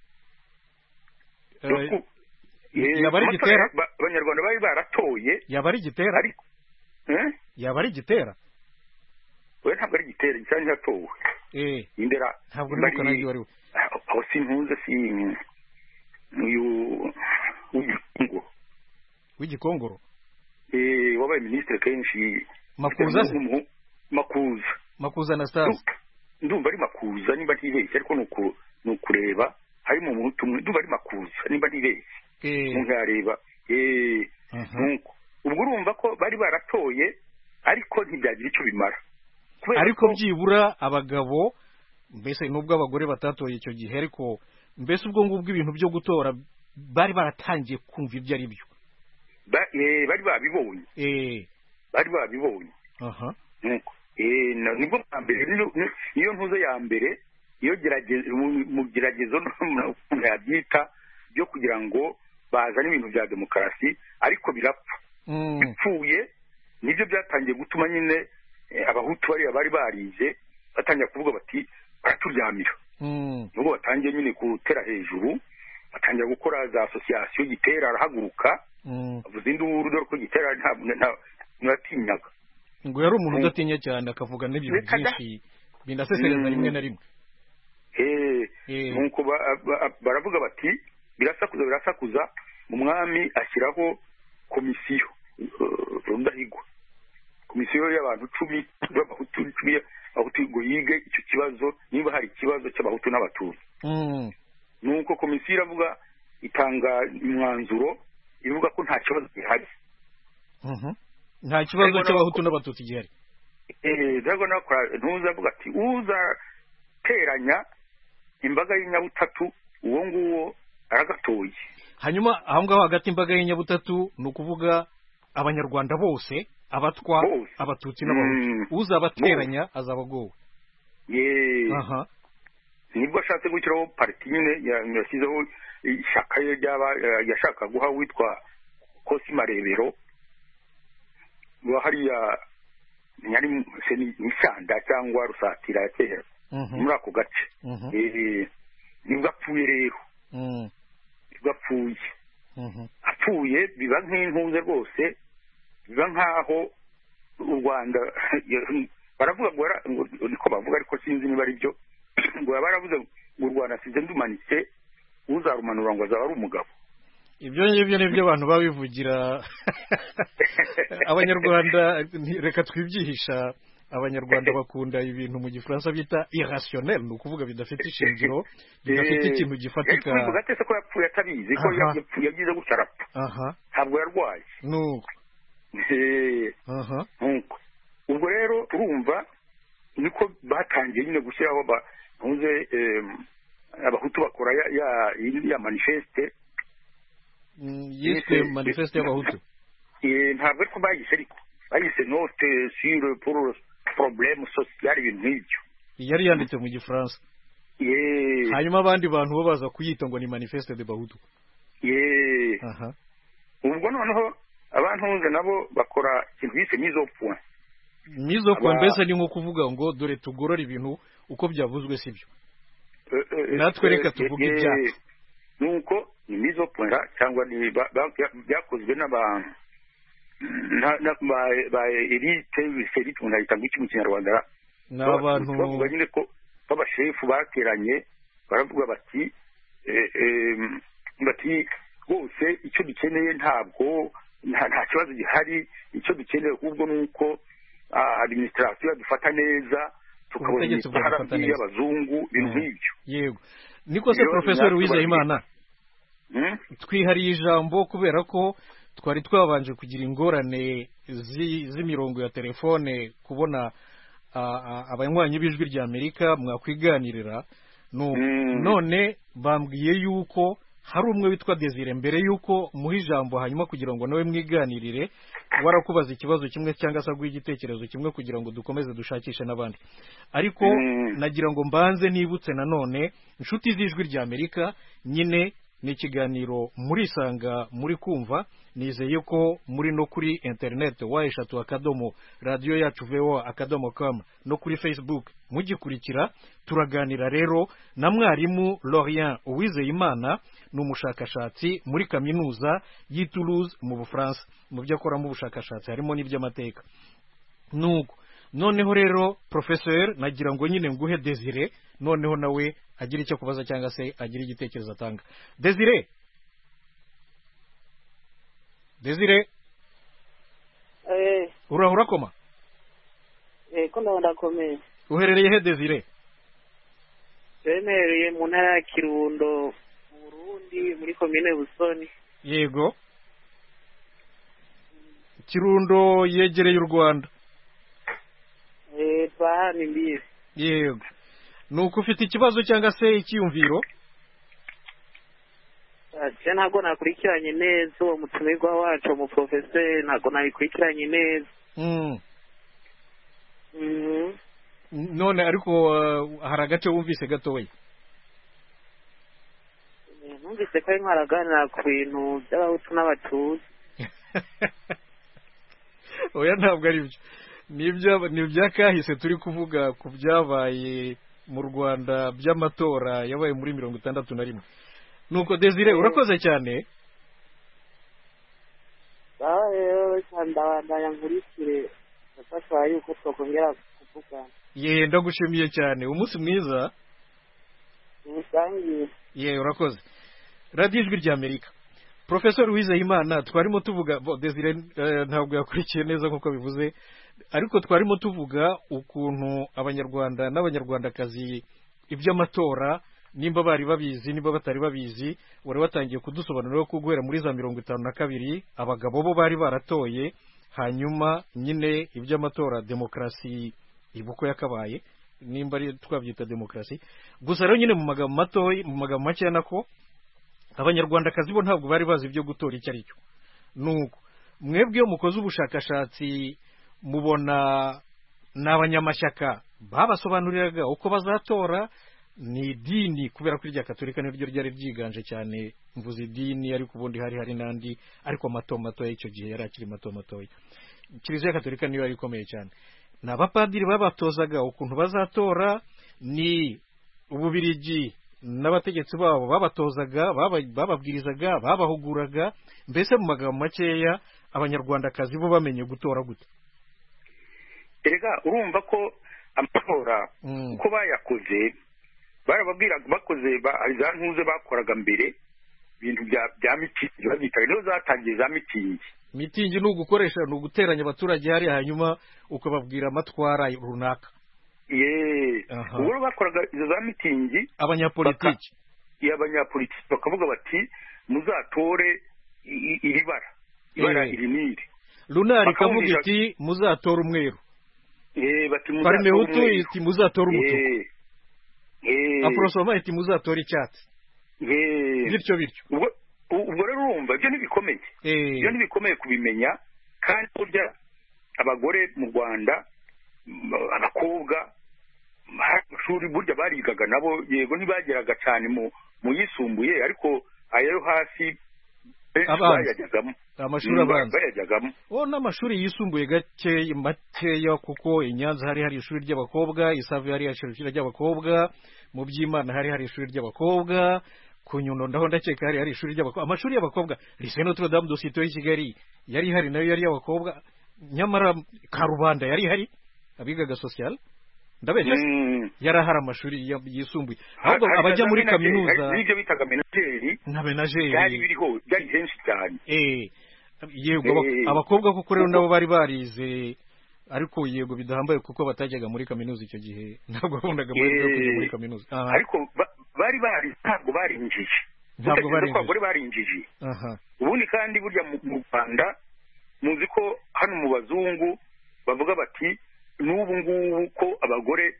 yaba ari igitera abanyarwanda bari baratoye yaba ari igitera ariko yaba ari igitera we ntabwo ari igitera cyane yatowe eh indera ntabwo nuko nagiye wari aho sintuze si uyu w'igikongoro w'igikongoro eh wabaye ministre kenshi Makuza Makuza Makuza na stars ndumva ari Makuza nimba ntibeshye ariko nuko nukureba harimo umuntu umwe ndumva ari Makuza nimba ntibeshye eh umuntu yareba eh nuko ubwo urumva ko bari baratoye ariko ntibyagira icyo bimara ariko byibura abagabo mbese nubwo abagore batatoye icyo gihe ariko mbese ubwo ngubwo ibintu byo gutora bari baratangiye kumva ibyo ari byo bari babibonye eh bari babibonye aha nuko eh nibwo mbere niyo ntuzo ya mbere iyo gerageza mu geragezo yabyita byo kugira ngo bazane ibintu bya demokarasi ariko birapfa bipfuye nibyo byatangiye gutuma nyine abahutu bari bari barize batangiye kuvuga bati baraturyamira nubwo batangiye nyine gutera hejuru batangiye gukora za association gitera arahaguruka avuze induru dore ko gitera nta ntatinyaga ngo yari umuntu udatinya cyane akavuga n'ibintu byinshi binasesereza rimwe na rimwe eh nuko baravuga bati birasakuza birasakuza umwami ashyiraho komisiyo rundahigwa komisiyo y'abantu cumi b'abahutu cumi abahutu ngo yige icyo kibazo niba hari ikibazo cy'abahutu n'abatutsi nuko komisiyo iravuga itanga umwanzuro ivuga ko nta kibazo gihari nta kibazo cy'abahutu n'abatutsi gihari eh dago nakora ntuzavuga ati uza teranya imbaga y'inyabutatu uwo nguwo aragatoye hanyuma aho ngaho hagati imbaga y'inyabutatu ni ukuvuga abanyarwanda bose abatwa abatutsi n'abahutu uzabateranya azabagowe ye aha nibwo ashatse gushyiraho parti nyine yashyizeho ishyaka ryaba yashaka guha witwa Kosi Marebero ngo hariya nyari nisanda cyangwa rusatira ya kera muri ako gace eh nibwo apfuye rero nibwo apfuye apfuye biba nk'intunze rwose biba nkaho u Rwanda baravuga ngo niko bavuga ariko sinzi niba ari byo ngo baravuze ngo u Rwanda size ndumanitse uzarumanura ngo azaba ari umugabo ibyo ngibyo nibyo abantu babivugira abanyarwanda reka twibyihisha abanyarwanda bakunda ibintu mu gifaransa bita irrationnel ni ukuvuga bidafite ishingiro bidafite ikintu gifatika ariko gatese ko yapfuye atabizi ko yapfuye yagize gutya arapfa aha ntabwo yarwaye nuko aha nuko ubwo rero urumva niko batangiye nyine gushyiraho bantuze abahutu bakora ya ya manifeste yiswe manifeste y'abahutu eh ntabwo ariko bayise ariko bayise note sur pour problème social ibintu nk'ibyo yari yanditse mu gifaransa eh hanyuma abandi bantu bo baza kuyita ngo ni manifeste de bahutu eh aha ubwo noneho abantu nabo bakora ikintu bise mise au point mise au point mbese ni nko kuvuga ngo dore tugorora ibintu uko byavuzwe sibyo natwe reka tuvuge ibyacu nuko ni mise au point cyangwa ni byakozwe n'abantu na ba elite elite unayita ngo iki mu Kinyarwanda n'abantu bavuga nyine ko babashefu bateranye baravuga bati bati bose icyo dukeneye ntabwo nta kibazo gihari icyo dukeneye ahubwo nuko administration dufata neza tukabona imisahara y'abazungu ibintu nk'ibyo yego niko se Professor Uwizeyimana twihariye ijambo kubera ko twari twabanje kugira ingorane z'imirongo ya telefone kubona abanywanyi b'ijwi rya Amerika mwakwiganirira none bambwiye yuko hari umwe witwa Desire mbere yuko muha ijambo hanyuma kugira ngo nawe mwiganirire warakubaza ikibazo kimwe cyangwa se igitekerezo kimwe kugira ngo dukomeze dushakishe n'abandi ariko nagira ngo mbanze nibutse nanone inshuti z'ijwi rya Amerika nyine ni ikiganiro murisanga muri kumva, nizeye ko muri no kuri internet wa eshatu akadomo radiyo yacu voa akadomo com no kuri Facebook mugikurikira. Turaganira rero na mwarimu Lorient Uwizeyimana, ni umushakashatsi muri kaminuza y'i Toulouse mu Bufaransa. Mu byo akora mu bushakashatsi harimo n'iby'amateka. Nuko noneho rero professeur, nagira ngo nyine nguhe Desire, noneho nawe agira icyo kubaza cyangwa se agira igitekerezo atanga. Desire Desire eh urahura koma? eh ko ndabona komeye. Uherereye he Desire? Bemereye mu ntara ya Kirundo, Burundi, muri komine Busoni. Yego. Kirundo yegereye u Rwanda. Eh twahana imbizi. Yego. Nuko ufite ikibazo cyangwa se ikiyumviro? Ati ntago nakurikiranye neza uwo mutumirwa wacu mu professeur, ntago nabikurikiranye neza. Mm. Mhm. None ariko uh, hari agace wumvise gatoya? Numvise ko nkaraganira ku bintu by'abahutu n'abatutsi. Oya, ntabwo ari byo. Nibyo nibya kahise turi kuvuga ku byabaye mu Rwanda by'amatora yabaye muri mirongo itandatu na rimwe. Nuko Desire urakoze cyane. Ah eh ndabandanya nkurikire, ndashaka yuko twakongera kuvuga. Ye ndagushimiye cyane, umunsi mwiza. Musangiye. Ye urakoze. Radio Ijwi rya Amerika. Professor Uwizeyimana, twarimo tuvuga Desire uh, ntabwo yakurikiye neza nkuko bivuze, ariko twarimo tuvuga ukuntu abanyarwanda n'abanyarwandakazi iby'amatora nimba bari babizi nimba batari babizi. Wari watangiye kudusobanurira ko guhera muri za mirongo itanu na kabiri abagabo bo bari baratoye, hanyuma nyine iby'amatora demokrasi ibuko yakabaye, nimba ari twabyita demokrasi. Gusa rero nyine mu magambo mato mu magambo make nako abanyarwandakazi bo ntabwo bari bazi ibyo gutora icyo ari cyo. Nuko mwebwe iyo mukoze ubushakashatsi mubona n'abanyamashyaka babasobanuriraga uko bazatora, ni idini kubera ko irya Katolika niryo ryari ryiganje cyane, mvuze idini ariko ubundi hari hari nandi, ariko mato mato y'icyo gihe yari akiri mato mato. Kiliziya Katolika niyo yari ikomeye cyane. N'abapadiri babatozaga ukuntu bazatora, ni Ububirigi n'abategetsi babo babatozaga, bababwirizaga, babahuguraga. Mbese mu magambo makeya abanyarwandakazi bo bamenye gutora gute? Erega urumva ko amatora uko bayakoze barababwiraga bakoze za ntuze bakoraga mbere ibintu bya bya mitingi, babyitaga nizo zatangiye za mitingi. Mitingi ni ugukoresha ni uguteranya abaturage hari, hanyuma ukababwira amatwara runaka. Ye ubwo bakoraga izo za mitingi abanyapolitiki y'abanyapolitiki bakavuga bati muzatore iri bara ibara iri niri runari kavuga iti muzatora umweru, eh bati muzatora umweru, iti muzatora umutuku, eh aprosoma iti muzatora icyatsi, eh bityo bityo. ubwo ubwo rero urumva ibyo nibikomeye, ibyo nibikomeye kubimenya. Kandi burya abagore mu Rwanda abakobwa amashuri burya barigaga nabo, yego ntibageraga cyane mu mu yisumbuye, ariko ayo hasi bayajyagamo, amashuri abanza bayajyagamo. Oh, n'amashuri yisumbuye gake makeya, kuko i Nyanza hari hari ishuri ry'abakobwa, i Save hari ishuri ry'abakobwa, mu Byimana hari hari ishuri ry'abakobwa, ku Nyundo ndaho ndakeka hari hari ishuri ry'abakobwa. Amashuri y'abakobwa Lycée Notre Dame de Cité y'i Kigali yari hari nayo yari y'abakobwa, nyamara Karubanda yari hari abigaga social ndabeshya mm. yari hari amashuri yisumbuye, ahubwo abajya muri kaminuza n'ibyo bitaga menageri na menageri yari biriho byari henshi cyane. Eh yego hey. Abakobwa kuko rero nabo bari barize, ariko yego bidahambaye kuko batajyaga muri kaminuza icyo gihe, ntabwo bakundaga hey. muri kaminuza. Aha. Ariko ba, bari bari ntabwo barinjije, ntabwo barinjije barinjije. Aha. Ubundi kandi burya mu Rwanda muzi ko hano mu bazungu bavuga bati n'ubu ngubu ko abagore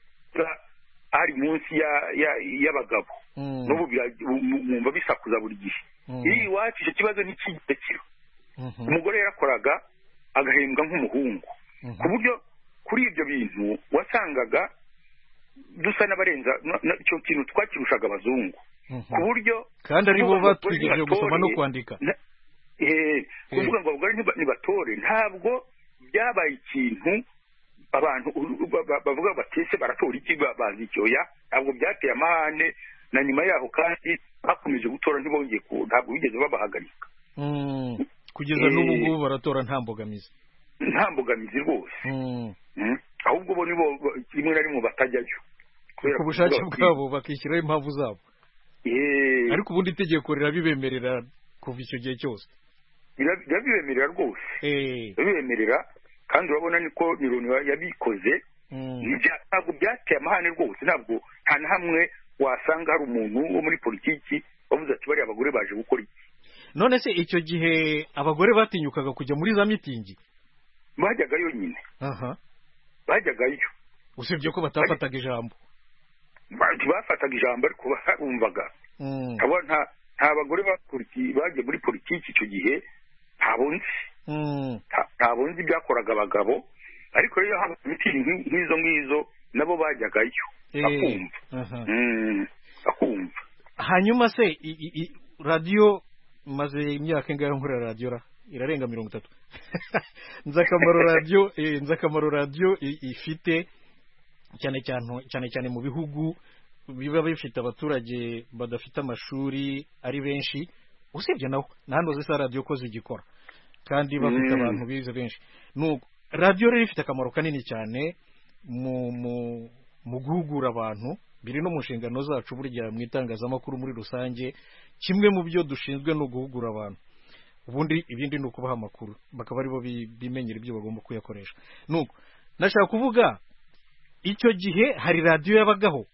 ari munsi y'abagabo, n'ubu mwumva bisakuza buri gihe. Iyi iwacu icyo kibazo ntikigeze kiba. Umugore yarakoraga agahembwa nk'umuhungu, ku buryo kuri ibyo bintu wasangaga dusa n'abarenza icyo kintu twakirushaga abazungu. ku buryo kandi ari bo batwigejeje gusoma no kwandika kuvuga ngo abagore ntibatore ntabwo byabaye ikintu abantu bavuga batese baratora iki bazi icyoya ntabwo byateye amahane na nyuma yaho kandi bakomeje gutora ntibongeye ku ntabwo bigeze babahagarika kugeza n'ubu ngubu baratora nta mbogamizi nta mbogamizi rwose ahubwo bo nibo rimwe na rimwe batajyayo ku bushake bwabo bakishyiraho impamvu zabo ariko ubundi itegeko rirabibemerera kuva icyo gihe cyose birabibemerera rwose birabibemerera kandi urabona niko nironi yabikoze ntabwo byateye amahane rwose ntabwo nta na hamwe wasanga hari umuntu wo muri politiki bavuze ati bariya abagore baje gukora iki. None se icyo gihe abagore batinyukaga kujya muri za mitingi? Bajyagayo nyine. Aha. Bajyagayo. Usibye ko batafataga ijambo. Bafataga ijambo ariko barumvaga. Mm. Abo nta nta bagore bakuriki baje muri politiki icyo gihe ntabonzi. Mm. Ntabonzi byakoraga abagabo ariko rero haba mitingi nk'izo ngizo nabo bajyagayo. Bakumva. Aha. Mm. Bakumva. Hanyuma se radio maze imyaka ingahe nkora radio ra irarenga mirongo itatu. Nzakamaro radio eh nzakamaro radio ifite cyane cyane cyane cyane mu bihugu biba bifite abaturage badafite amashuri ari benshi usibye naho nando zisa radio ko zigikora kandi bafite abantu bize benshi. Nuko radio rero ifite akamaro kanini cyane mu mu mu guhugura abantu biri no mu nshingano zacu burya mu itangazamakuru muri rusange. Kimwe mu byo dushinzwe no guhugura abantu ubundi ibindi ni ukubaha amakuru bakaba aribo bimenyera ibyo bagomba kuyakoresha. Nuko nashaka kuvuga icyo gihe hari radio yabagaho,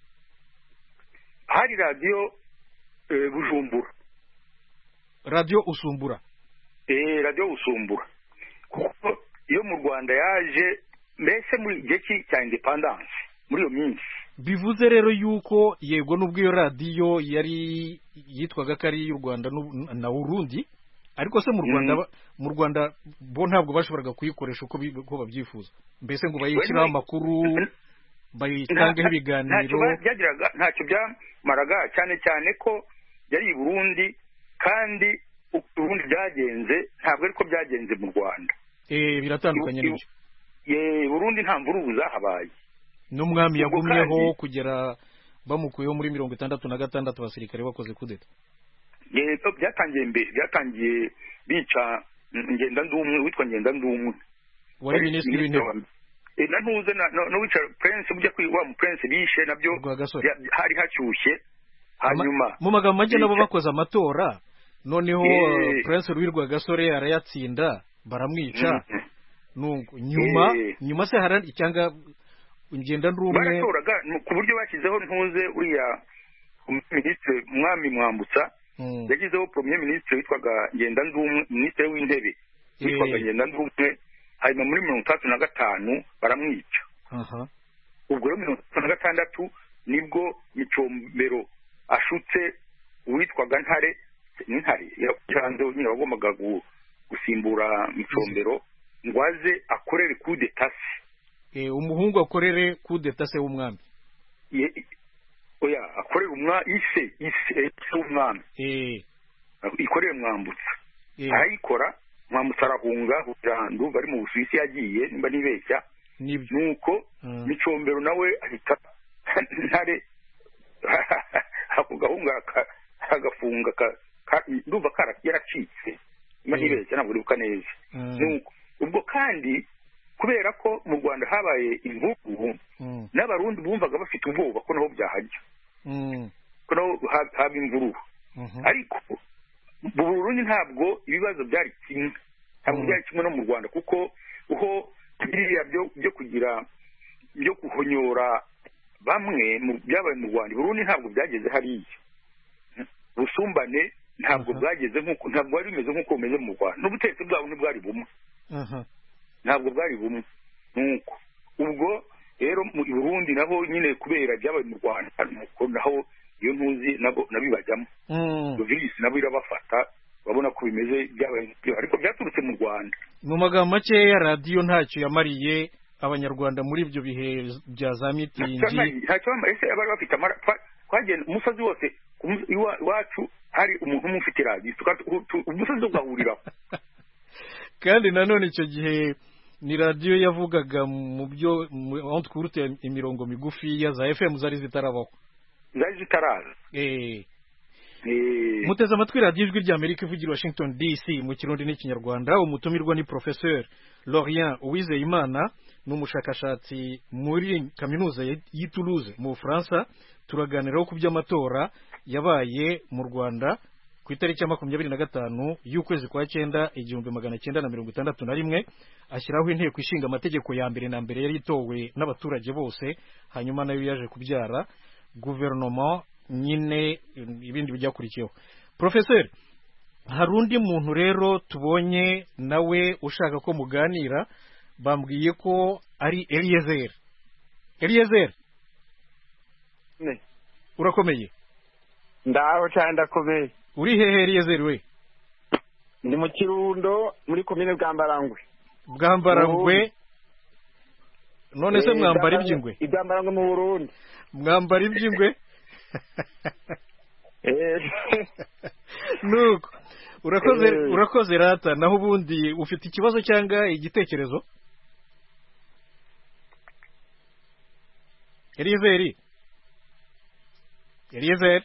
hari radio e, Bujumbura, radio Usumbura. Eh radio Usumbura kuko iyo mu Rwanda yaje mbese muri gihe cya independence muri iyo minsi. Bivuze rero yuko yego nubwo iyo radio yari yitwaga kari y'u Rwanda na Burundi ariko se mu Rwanda mm. mu Rwanda bo ntabwo bashoboraga kuyikoresha uko uko babyifuza mbese ngo bayishyiraho amakuru bayitangeho ibiganiro byagiraga ntacyo byamaraga cyane cyane ko yari i Burundi kandi ubundi byagenze ntabwo ariko byagenze mu Rwanda. Eh biratandukanye n'ibyo. Ye Burundi nta mvurugu zahabaye. N'umwami yagumyeho kugera bamukuyeho muri mirongo itandatu na gatandatu abasirikare bakoze kudeta. Yego byatangiye mbere byatangiye bica ngenda ndumwe witwa ngenda ndumwe wari minisitiri w'intebe e na ntuze no wica prince bujya kwiwa mu prince bishe nabyo hari hacyushye hanyuma mu magambo make nabo bakoze amatora noneho prince Rwirwa Gasore arayatsinda baramwica nungu nyuma nyuma se harandi cyanga ngenda ndumwe baratoraga ku buryo bashyizeho ntuze uriya minisitiri mwami Mwambutsa yagizeho premier ministre witwaga ngenda ndumwe ministre w'intebe witwaga ngenda ndumwe hanyuma muri mirongo itatu na gatanu baramwica. Aha. Ubwo rero mirongo itatu na gatandatu nibwo Micombero ashutse witwaga Ntare n'Intare yaranze nyine bagombaga gusimbura Micombero ngwaze akorere coup d'etat. Eh umuhungu akorere coup d'etat se w'umwami. Oya akorera umwa ise ise umwami eh ikorera Mwambutsa eh arayikora Mwambutsa arahunga urandu bari mu Busuwisi yagiye nimba nibeshya nuko mm. Micombero nawe ahita Ntare ako gahunga agafunga ka ndumva kara yaracitse nimba nibeshya ntabwo uribuka neza. mm. Nuko ubwo kandi kubera ko mu Rwanda habaye imvubu mm. n'abarundi bumvaga bafite ubwoba ko naho byahajya mm. ko naho haba imvuru. mm -hmm. Ariko mu Burundi ntabwo ibibazo byari kimwe ntabwo mm. byari kimwe no mu Rwanda kuko uho biriya byo byo kugira byo kuhonyora bamwe mu byabaye mu Rwanda Burundi ntabwo byageze hariya busumbane ntabwo bwageze nkuko ntabwo bari bimeze nkuko bimeze mu Rwanda n'ubutegetsi bwabo ntibwari bumwe. aha ntabwo bwari bumwe nuko ubwo rero mu Burundi naho nyine kubera byabaye mu Rwanda nuko naho iyo ntuzi nabo nabibajyamo mm. virus nabo irabafata babona ko bimeze byabaye ariko byaturutse mu Rwanda. Mu magambo make ya radio ntacyo yamariye abanyarwanda muri ibyo bihe bya za mitingi ntacyo ese abari bafite twagenda umusozi wose iwacu hari umuntu umwe ufite radiyo umusozi ugahuriraho kandi nanone icyo gihe ni radiyo yavugaga mu byo aho twurute imirongo migufi ya za F M zari zitarabaho zari zitaraza eh muteze amatwi radiyo ijwi rya Amerika ivugira Washington D C mu kirundi n'ikinyarwanda. Umutumirwa ni Professeur Laurien Uwizeyimana, n'umushakashatsi muri kaminuza y'i Toulouse mu Bufaransa. Turaganiraho ku by'amatora yabaye mu Rwanda ku itariki ya makumyabiri na gatanu y'ukwezi kwa cyenda igihumbi magana cyenda na mirongo itandatu na rimwe, ashyiraho inteko ishinga amategeko ya mbere na mbere yari itowe n'abaturage bose, hanyuma nayo yaje kubyara guverinoma nyine ibindi byakurikiyeho. Professeur, hari undi muntu rero tubonye nawe ushaka ko muganira, bambwiye ko ari Eliezer. Eliezer, ne urakomeye? Ndaho cyane ndakomeye. Uri hehe Eliezer we? Ndi mu Kirundo muri komine Bwambarangwe. Bwambarangwe? None se mwambara ibyingwe? Ibwambarangwe mu Burundi. Mwambara ibyingwe? Eh. Nuko urakoze urakoze rata. Naho ubundi ufite ikibazo cyangwa igitekerezo? Eliezer. Eliezer.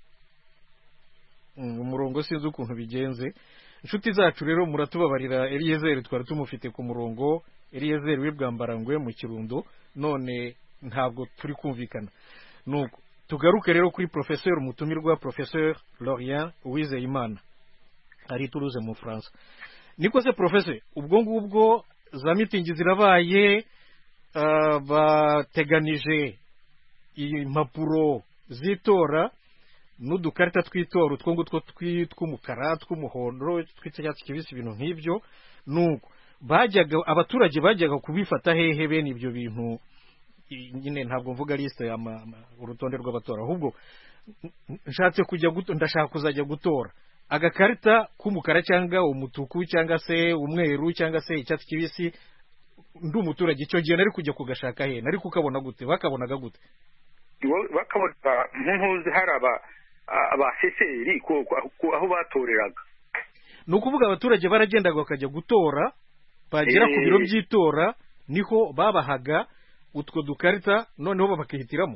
Umurongo sinzi ukuntu bigenze. Inshuti zacu rero muratubabarira, Eliezer twari tumufite ku murongo, Eliezer w'Ibwambarangwe mu Kirundo, none ntabwo turi kumvikana. Nuko tugaruke rero kuri Professeur mutumirwa, Professeur Laurien Uwizeyimana ari Toulouse mu France. Niko se Professeur, ubwo ngubwo za mitingi zirabaye, uh, bateganije impapuro zitora n'udukarita twitora utwo ngutwo tw'umukara, tw'umuhondo, tw'icyatsi kibisi, ibintu nk'ibyo. Nuko bajyaga abaturage bajyaga kubifata hehe bene ibyo bintu? Nyine ntabwo mvuga liste ya urutonde rw'abatora, ahubwo nshatse kujya gutora, ndashaka kuzajya gutora agakarita k'umukara cyangwa umutuku cyangwa se umweru cyangwa se icyatsi kibisi. Ndi umuturage icyo gihe nari kujya kugashaka he? Nari kukabona gute? Bakabonaga gute? Bakabona nk'uzi hari aba abaseseri aho batoreraga. Ni ukuvuga abaturage baragendaga bakajya gutora, bagera ku biro by'itora niho babahaga utwo dukarita, noneho bakahitiramo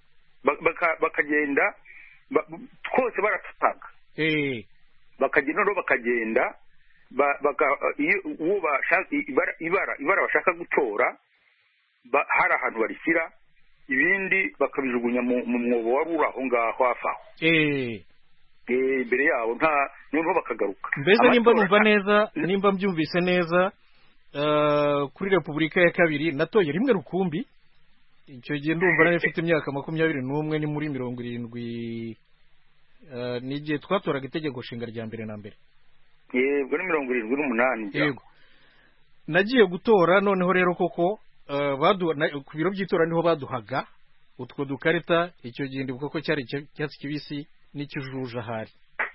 bakagenda twose baratutaga. Eh, bakagenda no bakagenda uwo bashaka ibara ibara bashaka gutora, hari ahantu barishyira, ibindi bakabijugunya mu mwobo wari uri aho ngaho hafi aho. Eh, imbere yabo nta noneho bakagaruka. Mbese nimba numva neza, nimba mbyumvise neza, kuri Repubulika ya kabiri natoye rimwe rukumbi. Icyo gihe ndumva nari mfite imyaka makumyabiri n'umwe, ni muri mirongo irindwi, n'igihe twatoraga itegeko nshinga rya mbere na mbere. Yego, ni mirongo irindwi n'umunani. Yego, nagiye gutora. Noneho rero koko ku biro by'itora niho baduhaga utwo dukarita. Icyo gihe ndibuka ko cyari icyatsi kibisi n'ikijuju ahari,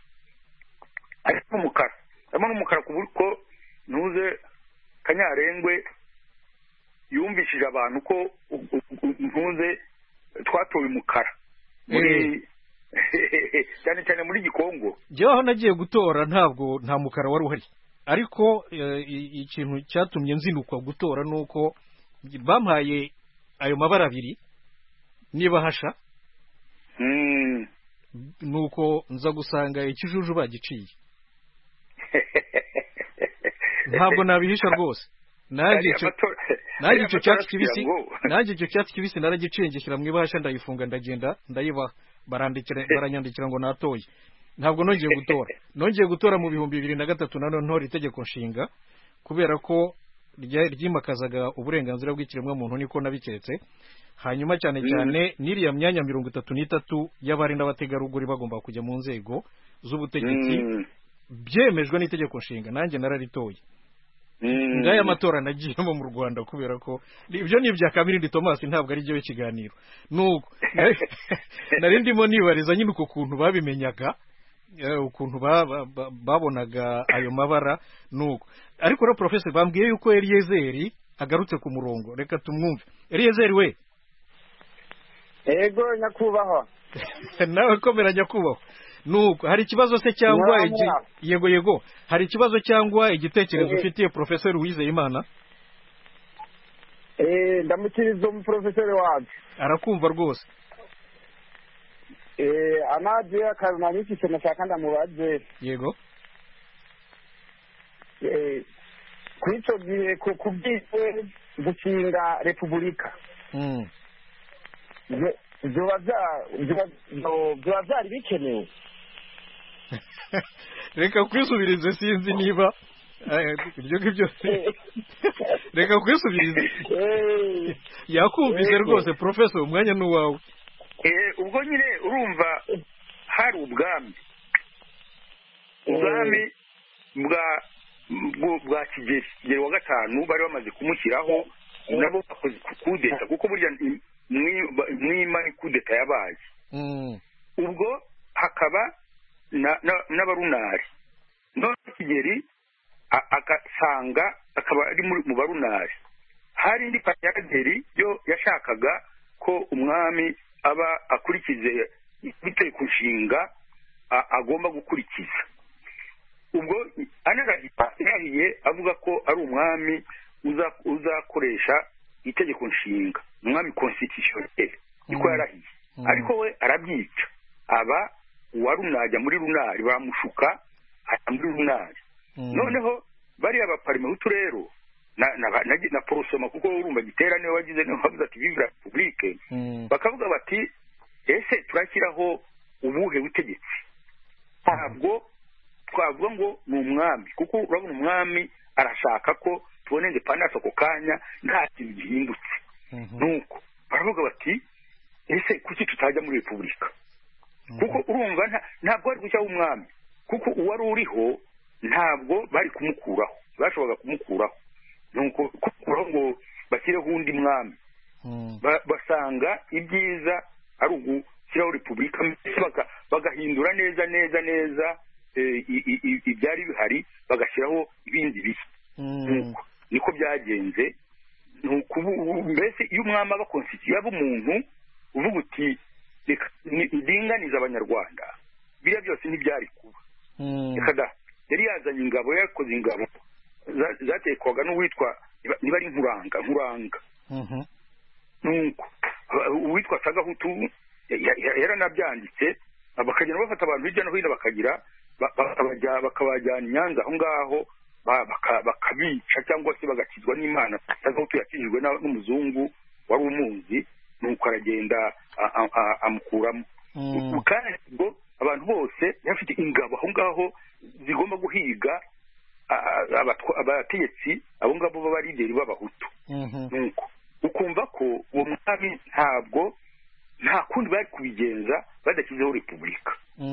ariko umukara, harimo n'umukara ku buryo ntuze Kanyarengwe yumvishije abantu ko ntuze twatoye umukara muri cyane cyane muri Gikongo. Jewe aho nagiye gutora ntabwo nta mukara wari uhari, ariko ikintu cyatumye nzinukwa gutora nuko bampaye ayo mabara abiri niba hasha. Mm. Nuko nza gusanga ikijuju bagiciye. Ntabwo nabihisha rwose. Nanjye icyo nanjye icyo cyatsi kibisi nanjye icyo cyatsi kibisi naragiciye ngishyira mu ibahasha, ndayifunga, ndagenda ndayiba, barandikira baranyandikira ngo natoye. Ntabwo nongeye gutora. Nongeye gutora mu bihumbi bibiri na gatatu nano ntora itegeko nshinga, kubera ko ryimakazaga uburenganzira bw'ikiremwa muntu, niko nabiketse. Hanyuma cyane cyane n'iriya myanya mirongo itatu n'itatu y'abari n'abategarugori bagomba kujya mu nzego z'ubutegetsi, byemejwe n'itegeko nshinga, nanjye nararitoye. Ngaya amatora nagiyemo mu Rwanda, kubera ko ibyo ni ibya Kamirindi Thomas, ntabwo ari byo kiganiro. Nuko nari ndimo nibariza nyine uko kuntu babimenyaga, ukuntu babonaga ayo mabara. Nuko ariko rero Professor bambwiye yuko Eliezer agarutse ku murongo, reka tumwumve. Eliezer we. Ego nyakubahwa. Nawe komera nyakubahwa. Nuko hari ikibazo se cyangwa igi yego yego hari ikibazo cyangwa igitekerezo ufitiye Professor Uwizeyimana? Eh ndamukiriza mu professor wacu. Arakumva rwose. Eh anaje akaruna n'iki cyane cyaka ndamubaze. Yego. Eh kwito gihe ku kubwise gushinga Republika. Mm. Byoba byoba byari bikenewe. Reka kwisubirize sinzi niba ibyo ngibyo reka kwisubirize yakumvise rwose Professor umwanya n'uwawe. Eh ubwo nyine urumva hari ubwami ubwami bwa bwa Kigeli wa gatanu bari bamaze kumushyiraho nabo bakoze kudeta kuko burya mwima kudeta yabaye. Ubwo hakaba n'abarunari none Kigeli agasanga akaba ari mu barunari. Hari indi Kageli yo yashakaga ko umwami aba akurikize biteye ku nshinga agomba gukurikiza. Ubwo anarahiye avuga ko ari umwami uzakoresha itegeko nshinga, umwami constitutionnel niko yarahiye. Ariko we arabyica, aba warunajya muri runari bamushuka aya muri runari. Noneho bari abaparimehutu rero na na na porosoma kuko urumva giterane wagize no bavuze ati vive la republique, bakavuga bati ese turakiraho ubuhe butegetsi. Ntabwo twavuga ngo ni umwami kuko urabona umwami arashaka ko tubone independence ako kanya nta kintu gihindutse. Nuko baravuga bati ese kuki tutajya muri republika kuko urumva ntabwo ari gushya umwami kuko uwari uriho ntabwo bari kumukuraho, bashoboraga kumukuraho. Nuko kukuraho ngo bashyireho undi mwami basanga ibyiza ari ugushyiraho republika bagahindura neza neza neza ibyari bihari bagashyiraho ibindi bishya. Nuko niko byagenze. Nuko mbese iyo umwami aba constitution yaba umuntu uvuga uti ndinganiza abanyarwanda biriya byose ntibyari kuba. Reka da yari yazanye ingabo, yakoze ingabo zatekwaga n'uwitwa niba ari nkuranga nkuranga. Nuko uwitwa Sagahutu yaranabyanditse bakagenda bafata abantu hirya no hino bakagira bakabajyana i Nyanza aho ngaho bakabica cyangwa se bagakizwa n'Imana. Sagahutu yakijijwe n'umuzungu wari umuzi, nuko aragenda amukuramo. Kandi ubwo abantu bose bafite ingabo aho ngaho zigomba guhiga abategetsi abo ngabo baba lideri b'abahutu. Nuko ukumva ko uwo mwami ntabwo nta kundi bari kubigenza badashyizeho republika.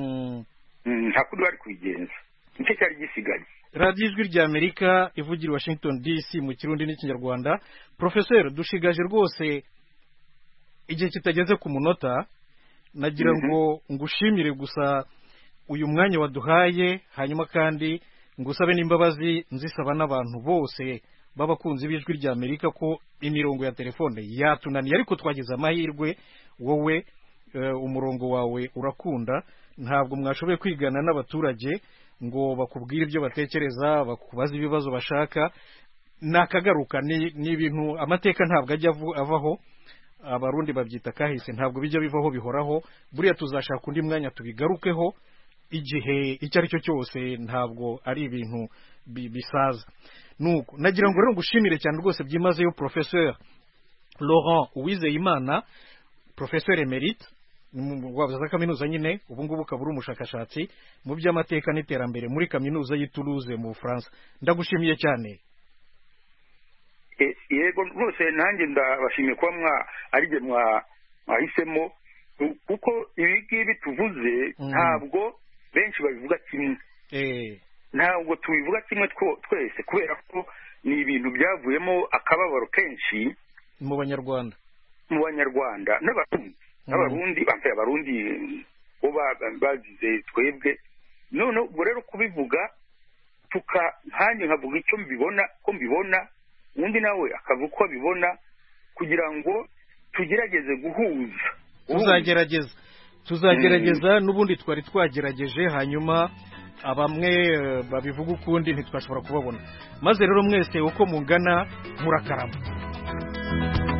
Nta kundi bari kubigenza, nicyo cyari gisigaye. Radio Ijwi rya Amerika ivugira Washington D C mu Kirundi n'Ikinyarwanda. Professor dushigaje rwose igihe kitageze ku munota, nagira ngo ngushimire gusa uyu mwanya waduhaye, hanyuma kandi ngusabe n'imbabazi nzisaba n'abantu bose babakunzi b'Ijwi rya Amerika ko imirongo ya telefone yatunaniye, ariko twagize amahirwe wowe uh, umurongo wawe urakunda, ntabwo mwashoboye kwigana n'abaturage ngo bakubwire ibyo batekereza, bakubaza ibibazo bashaka. Nakagaruka ni ibintu amateka ntabwo ajya avaho, abarundi babyita kahise, ntabwo bijya bivaho bihoraho. Buriya tuzashaka undi mwanya tubigarukeho igihe icyo ari cyo cyose, ntabwo ari ibintu bisaza. Nuko nagira ngo rero ngushimire cyane rwose byimazeyo Professeur Laurent Uwizeyimana, Professeur Emerite wabaza kaminuza nyine ubu ngubu kaburi umushakashatsi mu by'amateka n'iterambere muri kaminuza y'i Toulouse mu Bufaransa. Ndagushimiye cyane. Yego rwose nanjye ndabashimiye kuba mwa arige mwa mwahisemo kuko ibi ngibi tuvuze ntabwo benshi babivuga kimwe. Eh ntabwo tubivuga kimwe twese kubera ko ni ibintu byavuyemo akababaro kenshi mu banyarwanda mu banyarwanda n'abarundi n'abarundi bambaye abarundi bo bagize twebwe. None ubwo rero kubivuga tuka nkanye nkavuga icyo mbibona ko mbibona undi nawe akavuga uko abibona kugira ngo tugerageze guhuza tuzagerageza tuzagerageza n'ubundi twari twagerageje hanyuma abamwe babivuga ukundi ntitwashobora kubabona maze rero mwese uko mungana murakarama.